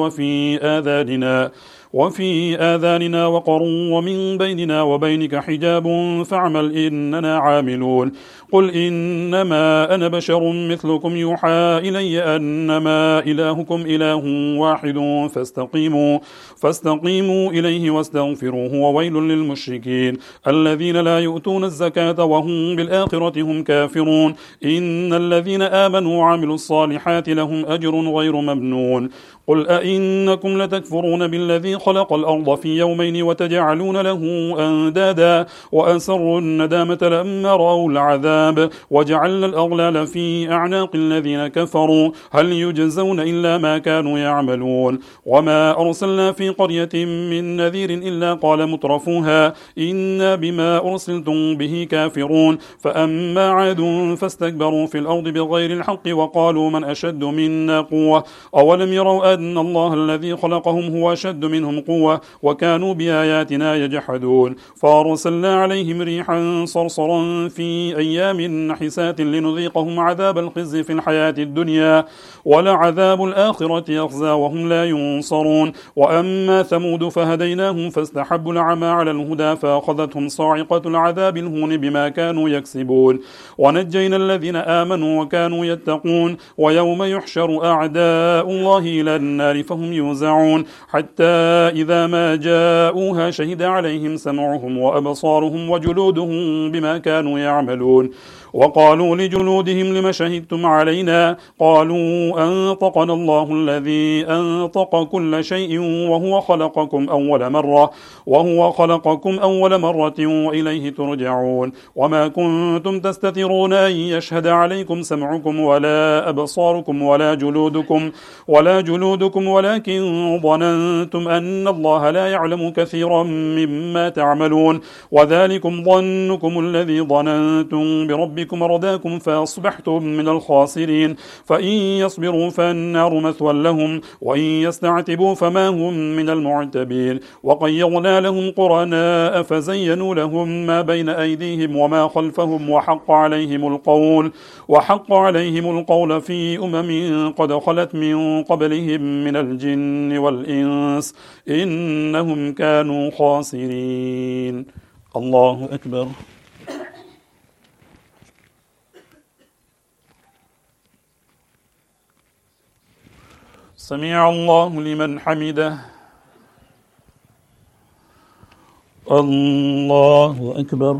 وفي آذاننا وقر ومن بيننا وبينك حجاب فاعمل إننا عاملون. قل إنما أنا بشر مثلكم يوحى إلي أنما إلهكم إله واحد فاستقيموا إليه واستغفروه وويل للمشركين الذين لا يؤتون الزكاة وهم بالآخرة هم كافرون. إن الذين آمنوا وعملوا الصالحات لهم أجر غير ممنون. قل أئنكم لتكفرون بالذي خلق الأرض في يومين وتجعلون له أندادا وأسروا الندامة لما رأوا العذاب وجعلنا الأغلال في أعناق الذين كفروا هل يجزون إلا ما كانوا يعملون. وما أرسلنا في قرية من نذير إلا قال مترفوها إنا بما أرسلتم به كافرون. فأما عاد فاستكبروا في الأرض بغير الحق وقالوا من أشد منا قوة أولم يروا أن الله الذي خلقهم هو أشد منهم قوة وكانوا بآياتنا يجحدون. فأرسلنا عليهم ريحا صرصرا في أيام نحسات لنذيقهم عذاب الخزي في الحياة الدنيا ولعذاب الآخرة أخزى وهم لا ينصرون. وأما ثمود فهديناهم فاستحبوا العمى على الهدى فأخذتهم صاعقة العذاب الهون بما كانوا يكسبون. ونجينا الذين آمنوا وكانوا يتقون. ويوم يحشر أعداء الله إلى النار فهم يوزعون حتى إذا ما جاءوها شهد عليهم سمعهم وأبصارهم وجلودهم بما كانوا يعملون. وقالوا لجلودهم لم شهدتم علينا قالوا أنطقنا الله الذي أنطق كل شيء وهو خلقكم أول مرة وإليه ترجعون. وما كنتم تستترون أن يشهد عليكم سمعكم ولا أبصاركم ولا جلودكم ولكن ظننتم أن الله لا يعلم كثيرا مما تعملون. وذلكم ظنكم الذي ظننتم بربكم رداكم فأصبحتم من الخاسرين. فإن يصبروا فالنار مثوى لهم وإن يستعتبوا فما هم من المعتبين. وقيضنا لهم قرناء فزينوا لهم ما بين أيديهم وما خلفهم وحق عليهم القول في قد خلت من قبلهم من الجن والإنس إنهم كانوا خاسرين. الله أكبر. سمع الله لمن حمده. الله أكبر.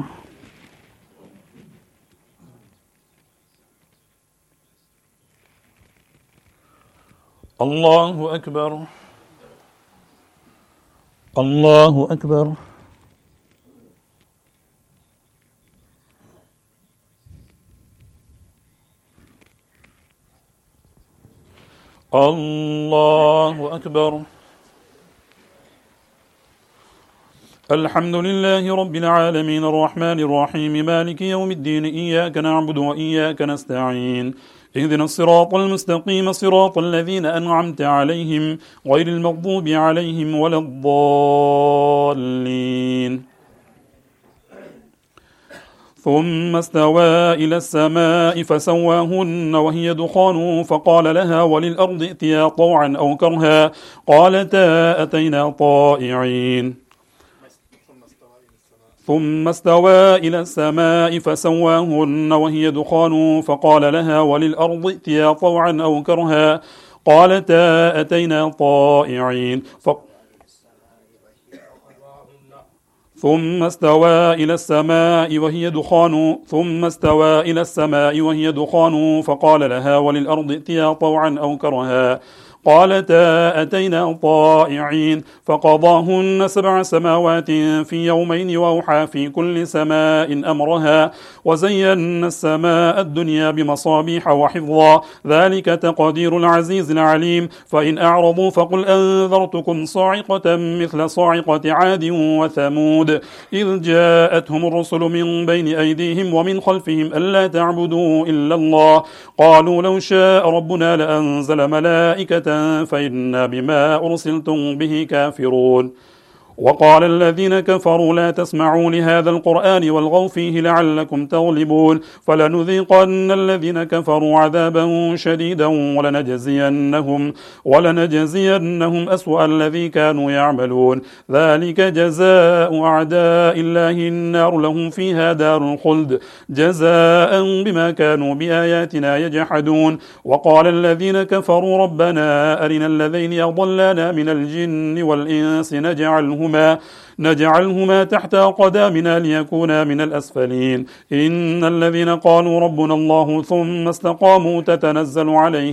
الله أكبر. الله أكبر. الله أكبر. الحمد لله رب العالمين الرحمن الرحيم مالك يوم الدين إياك نعبد وإياك نستعين اهدنا الصراط المستقيم صراط الذين أنعمت عليهم غير المغضوب عليهم ولا الضالين. ثم استوى إلى السماء فسواهن وهي دخان فقال لها وللأرض ائتيا طوعا أو كرها قالتا أتينا طائعين. ثم استوى إلى السماء فسواهن وهي دخان فقال لها وللأرض ائتيا طوعا أو كرها قالتا أتينا طائعين. ثم استوى إلى السماء وهي دخان فقال لها وللأرض ائتيا طوعا أو كرها قالتا أتينا طائعين فقضاهن 7 سماوات في يومين وأوحى في كل سماء أمرها وزينا السماء الدنيا بمصابيح وحفظا ذلك تقدير العزيز العليم فإن أعرضوا فقل أنذرتكم صاعقة مثل صاعقة عاد وثمود إذ جاءتهم الرسل من بين أيديهم ومن خلفهم ألا تعبدوا إلا الله قالوا لو شاء ربنا لأنزل ملائكة فإنا بما أرسلتم به كافرون وقال الذين كفروا لا تسمعوا لهذا القرآن والغوا فيه لعلكم تغلبون فلنذيقن الذين كفروا عذابا شديدا ولنجزينهم أسوأ الذي كانوا يعملون ذلك جزاء أعداء الله النار لهم فيها دار الخلد جزاء بما كانوا بآياتنا يجحدون وقال الذين كفروا ربنا أرنا الذين يضلانا من الجن والإنس نجعلهما تحت قدامنا ليكونا من الأسفلين إن الذين قالوا ربنا الله ثم استقاموا تتنزل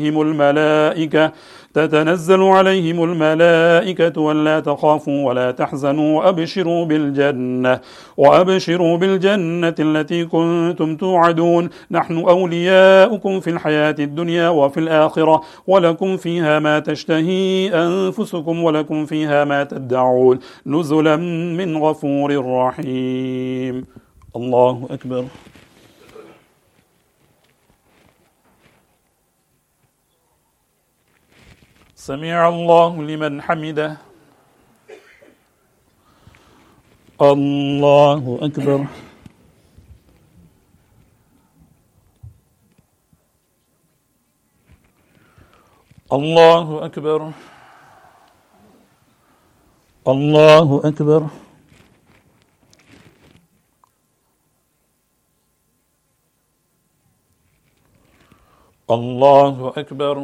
عليهم الملائكة ولا تخافوا ولا تحزنوا وأبشروا بالجنة التي كنتم توعدون نحن أولياؤكم في الحياة الدنيا وفي الآخرة ولكم فيها ما تشتهي أنفسكم ولكم فيها ما تدعون نزلا من غفور رحيم. الله أكبر. سمع الله لمن حمده. الله أكبر. الله أكبر. الله أكبر. الله أكبر.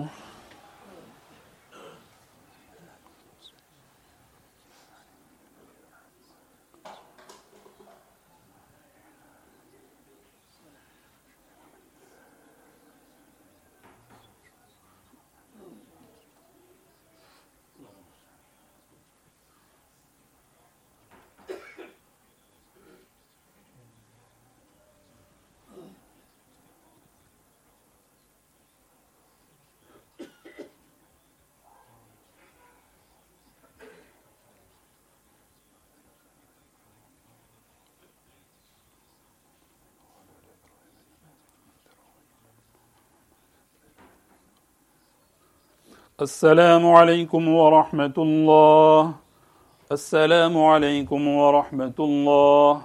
السلام عليكم ورحمة الله. السلام عليكم ورحمة الله.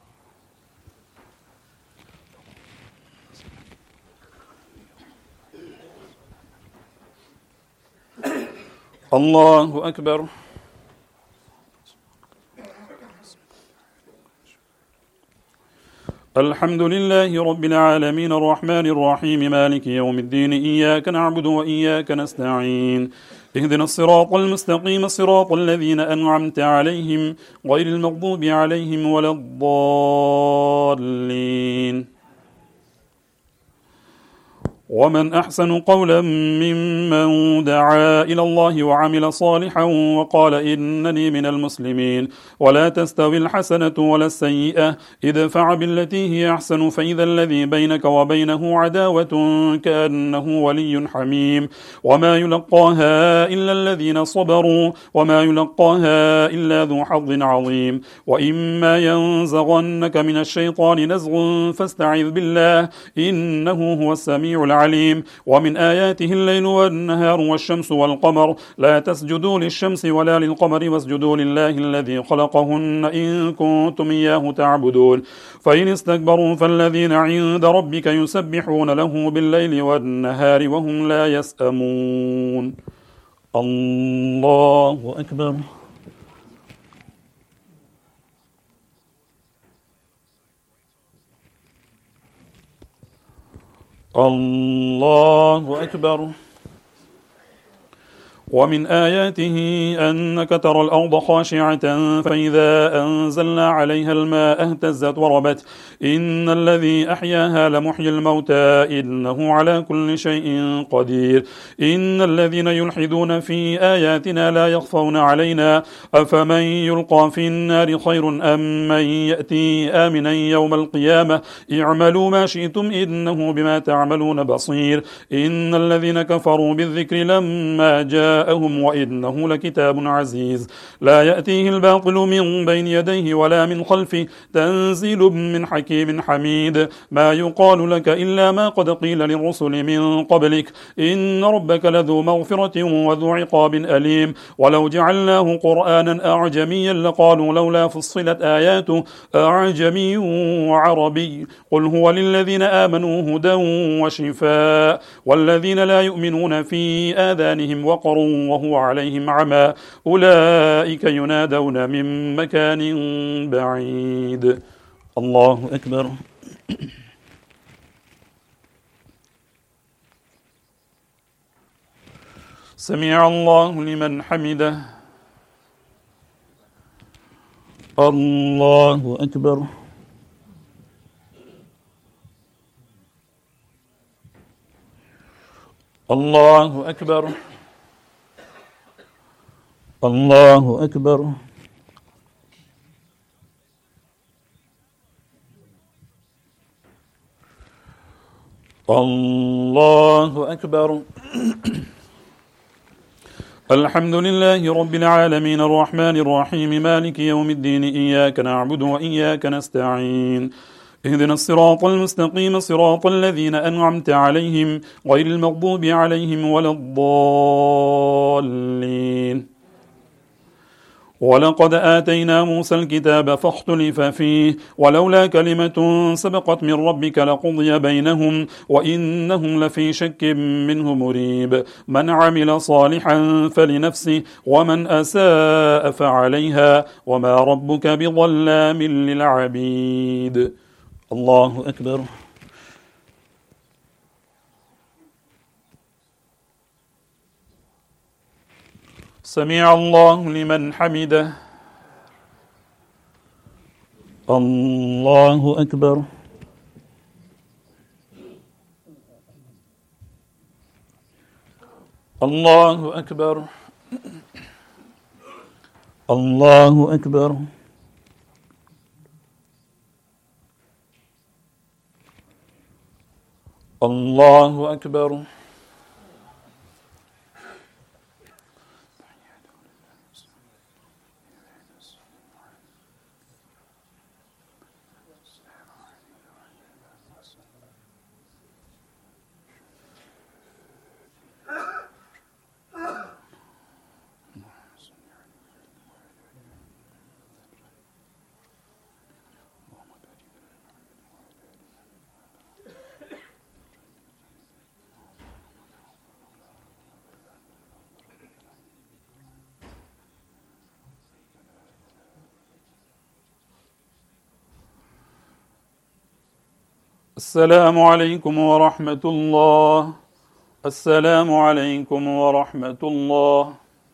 الله أكبر. الحمد لله رب العالمين الرحمن الرحيم مالك يوم الدين إياك نعبد وإياك نستعين اهدنا الصراط المستقيم صراط الذين أنعمت عليهم غير المغضوب عليهم ولا الضالين. ومن أحسن قولا ممن دعا إلى الله وعمل صالحا وقال إنني من المسلمين ولا تستوي الحسنة ولا السيئة ادفع بالتي هي أحسن فإذا الذي بينك وبينه عداوة كأنه ولي حميم وما يلقاها إلا الذين صبروا وما يلقاها إلا ذو حظ عظيم وإما ينزغنك من الشيطان نزغ فاستعذ بالله إنه هو السميع العليم. ومن آياته الليل والنهار والشمس والقمر لا تسجدوا للشمس ولا للقمر واسجدوا لله الذي خلقهن إن كنتم إياه تعبدون فإن استكبروا فالذين عند ربك يسبحون له بالليل والنهار وهم لا يسأمون. الله أكبر. الله أكبر. ومن آياته أنك ترى الأرض خاشعة فإذا أنزلنا عليها الماء اهتزت وربت إن الذي أحياها لمحيي الموتى إنه على كل شيء قدير إن الذين يلحدون في آياتنا لا يخفون علينا أفمن يلقى في النار خير أم من يأتي آمنا يوم القيامة اعملوا ما شئتم إنه بما تعملون بصير إن الذين كفروا بالذكر لما جاءهم وإنه لكتاب عزيز لا يأتيه الباطل من بين يديه ولا من خلفه تنزيل من حكيم حميد ما يقال لك إلا ما قد قيل للرسل من قبلك إن ربك لذو مغفرة وذو عقاب أليم ولو جعلناه قرآنا أعجميا لقالوا لولا فصلت آياته أعجمي وعربي قل هو للذين آمنوا هدى وشفاء والذين لا يؤمنون في آذانهم وقر وهو عليهم عمى أولئك ينادون من مكان بعيد الله أكبر سمع الله لمن حمده الله أكبر الله أكبر الله أكبر الله أكبر الحمد لله رب العالمين الرحمن الرحيم مالك يوم الدين إياك نعبد وإياك نستعين اهدنا الصراط المستقيم صراط الذين أنعمت عليهم غير المغضوب عليهم ولا الضالين ولقد آتينا موسى الكتاب فاختلف فيه ولولا كلمة سبقت من ربك لقضي بينهم وإنهم لفي شك منه مريب من عمل صالحا فلنفسه ومن أساء فعليها وما ربك بظلام للعبيد الله أكبر سمع الله لمن حمده الله أكبر الله أكبر الله أكبر الله أكبر السلام عليكم ورحمة الله السلام عليكم ورحمة الله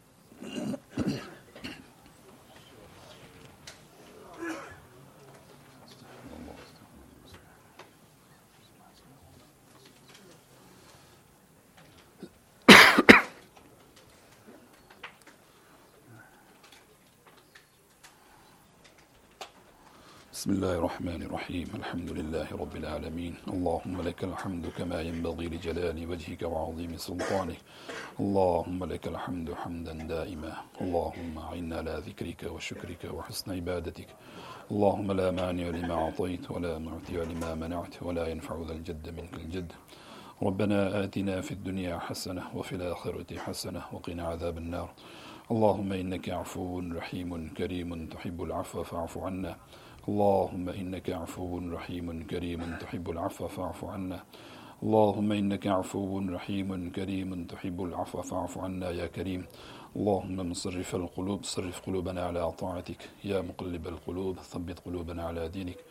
بسم الله الرحمن الرحيم الحمد لله رب العالمين اللهم لك الحمد كما ينبغي لجلال وجهك وعظيم سلطانك اللهم لك الحمد حمدا دائما اللهم أعنا على ذكرك وشكرك وحسن عبادتك اللهم لا مانع لما أعطيت ولا معطي لما منعت ولا ينفع ذا الجد منك الجد ربنا آتنا في الدنيا حسنة وفي الآخرة حسنة وقنا عذاب النار اللهم إنك عفو رحيم كريم تحب العفو فاعف عنا اللهم إنك عفو رحيم كريم تحب العفو فاعف عنا اللهم إنك عفو رحيم كريم تحب العفو فاعف عنا يا كريم اللهم مصرف القلوب صرف قلوبنا على طاعتك يا مقلب القلوب ثبت قلوبنا على دينك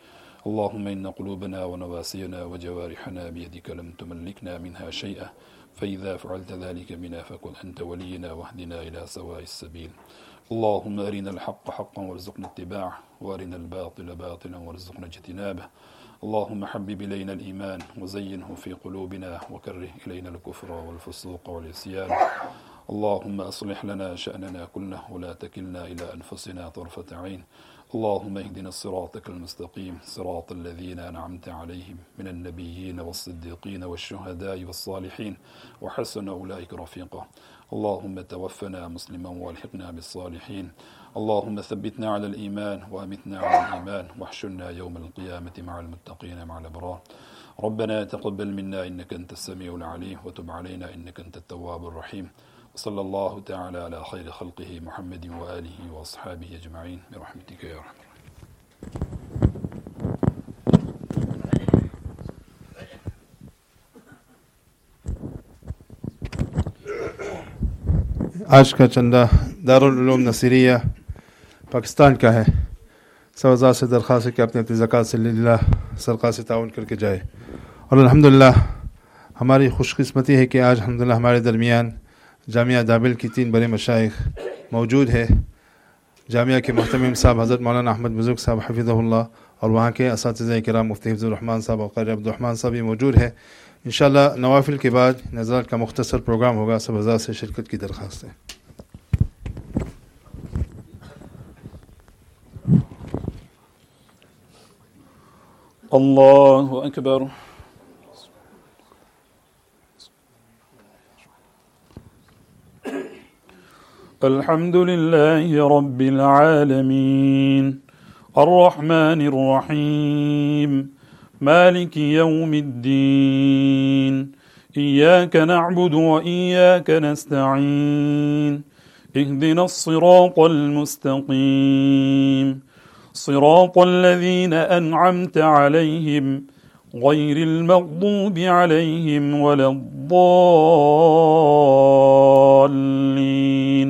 اللهم إن قلوبنا ونواسينا وجوارحنا بيدك لم تملكنا منها شيئا، فإذا فعلت ذلك بنا فكن أنت ولينا واهدنا إلى سواء السبيل. اللهم أرنا الحق حقا وارزقنا اتباعه، وأرنا الباطل باطلا وارزقنا اجتنابه. اللهم حبب إلينا الإيمان وزينه في قلوبنا، وكره إلينا الكفر والفسوق والعصيان. اللهم أصلح لنا شأننا كله ولا تكلنا إلى أنفسنا طرفة عين. اللهم اهدنا صراطك المستقيم، صراط الذين أنعمت عليهم من النبيين والصديقين والشهداء والصالحين وحسن أولئك رفيقا. اللهم توفنا مسلما والحقنا بالصالحين. اللهم ثبتنا على الإيمان وأمتنا على الإيمان، واحشرنا يوم القيامة مع المتقين مع الأبرار. ربنا تقبل منا إنك أنت السميع العليم، وتب علينا إنك أنت التواب الرحيم. صلى الله تعالى على خير خلقه محمد وآله وأصحابه أجمعين برحمتك يا أرحم الراحمين. आज का चंदा दारुल उलूम नसीरिया पाकिस्तान का है। सवज़ा से दरख्वास्त है कि अपने अपनी ज़कात से लिल्लाह सदक़ा से ताउन करके जाए। और अल्हम्दुलिल्लाह हमारी खुशकिस्मती है कि आज अल्हम्दुलिल्लाह हमारे दरमियान जामिया दाबिल की 3 बड़े मशाइख मौजूद है। जामिया के मुहतमिम साहब हज़रत मौलाना अहमद बुज़ुर्ग साहब हफ़िज़हुल्लाह, और वहाँ के असातिज़ा किराम मुफ्ती हिफ़्ज़ुर रहमान साहब और क़ारी अब्दुर्रहमान साहब भी मौजूद है। इंशाअल्लाह नवाफिल के बाद नज़रात का मुख्तसर प्रोग्राम होगा। सब हज़रात से शिरकत की दरख्वास्त है। अल्लाहु अकबर। الحمد لله رب العالمين الرحمن الرحيم مالك يوم الدين إياك نعبد وإياك نستعين اهدنا الصراط المستقيم صراط الذين أنعمت عليهم غير المغضوب عليهم ولا الضالين.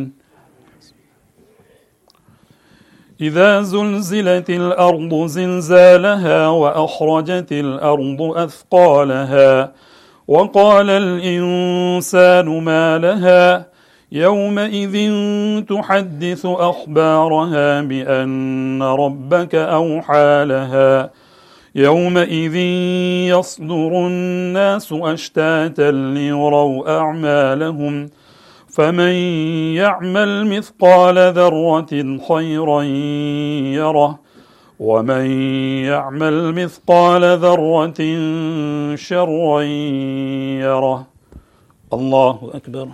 إذا زلزلت الأرض زلزالها وأخرجت الأرض أثقالها وقال الإنسان ما لها يومئذ تحدث أخبارها بأن ربك أوحى لها يومئذ يصدر الناس أشتاتا ليروا أعمالهم فمن يعمل مثقال ذرة خيرا يره ومن يعمل مثقال ذرة شرا يره. الله أكبر.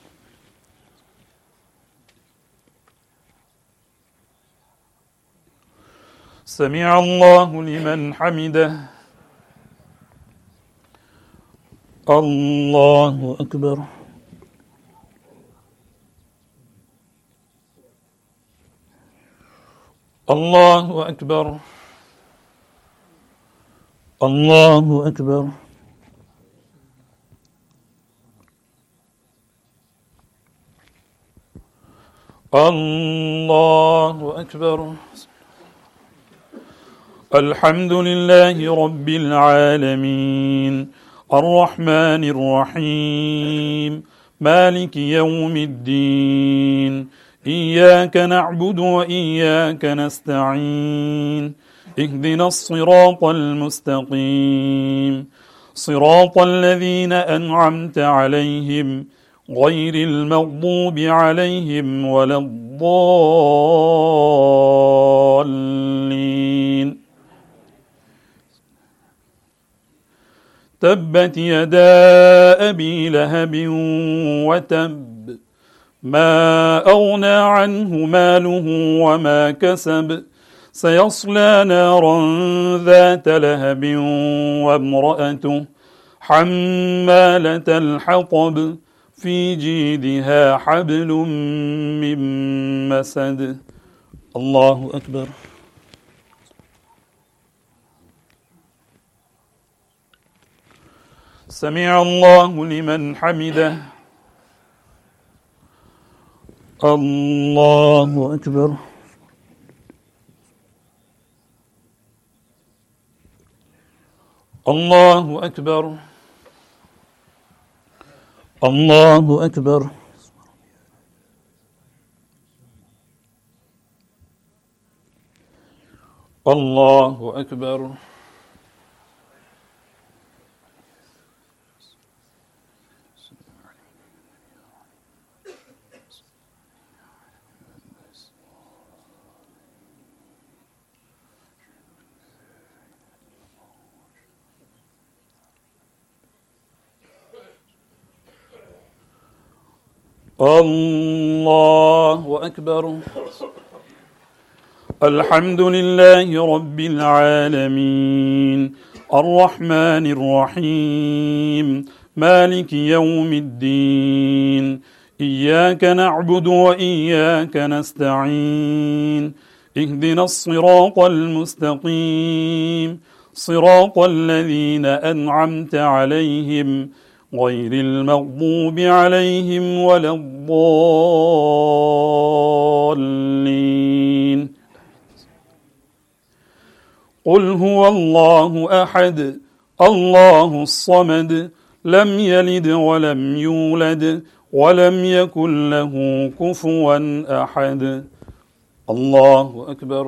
سمع الله لمن حمده. الله أكبر. الله أكبر. الله أكبر. الله أكبر. الحمد لله رب العالمين الرحمن الرحيم مالك يوم الدين إياك نعبد وإياك نستعين اهدنا الصراط المستقيم صراط الذين أنعمت عليهم غير المغضوب عليهم ولا الضالين. تبت يدا أبي لهب وتب ما أغنى عنه ماله وما كسب سيصلى نارا ذات لهب وامرأته حمالة الحطب في جيدها حبل من مسد. الله أكبر. سمع الله لمن حمده. الله أكبر. الله أكبر الله أكبر الله أكبر الله أكبر الحمد لله رب العالمين الرحمن الرحيم مالك يوم الدين إياك نعبد وإياك نستعين اهدنا الصراط المستقيم صراط الذين أنعمت عليهم غير المغضوب عليهم ولا الضالين قل هو الله أحد الله الصمد لم يلد ولم يولد ولم يكن له كفوا أحد الله أكبر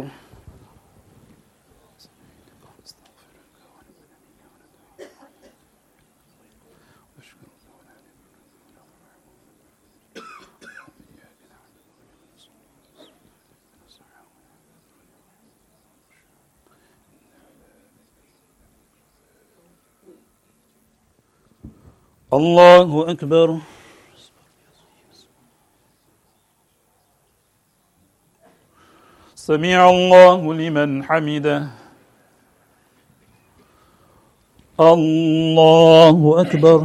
الله أكبر سمع الله لمن حمده الله أكبر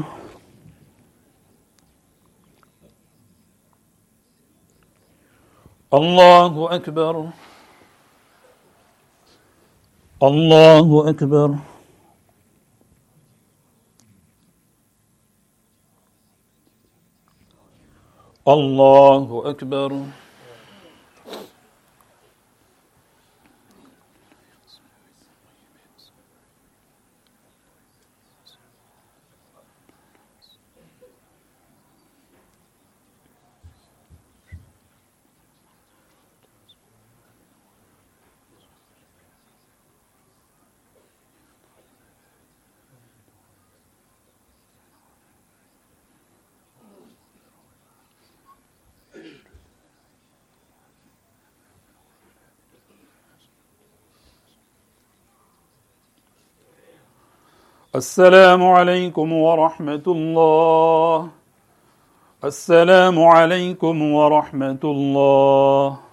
الله أكبر الله أكبر الله أكبر السلام عليكم ورحمة الله السلام عليكم ورحمة الله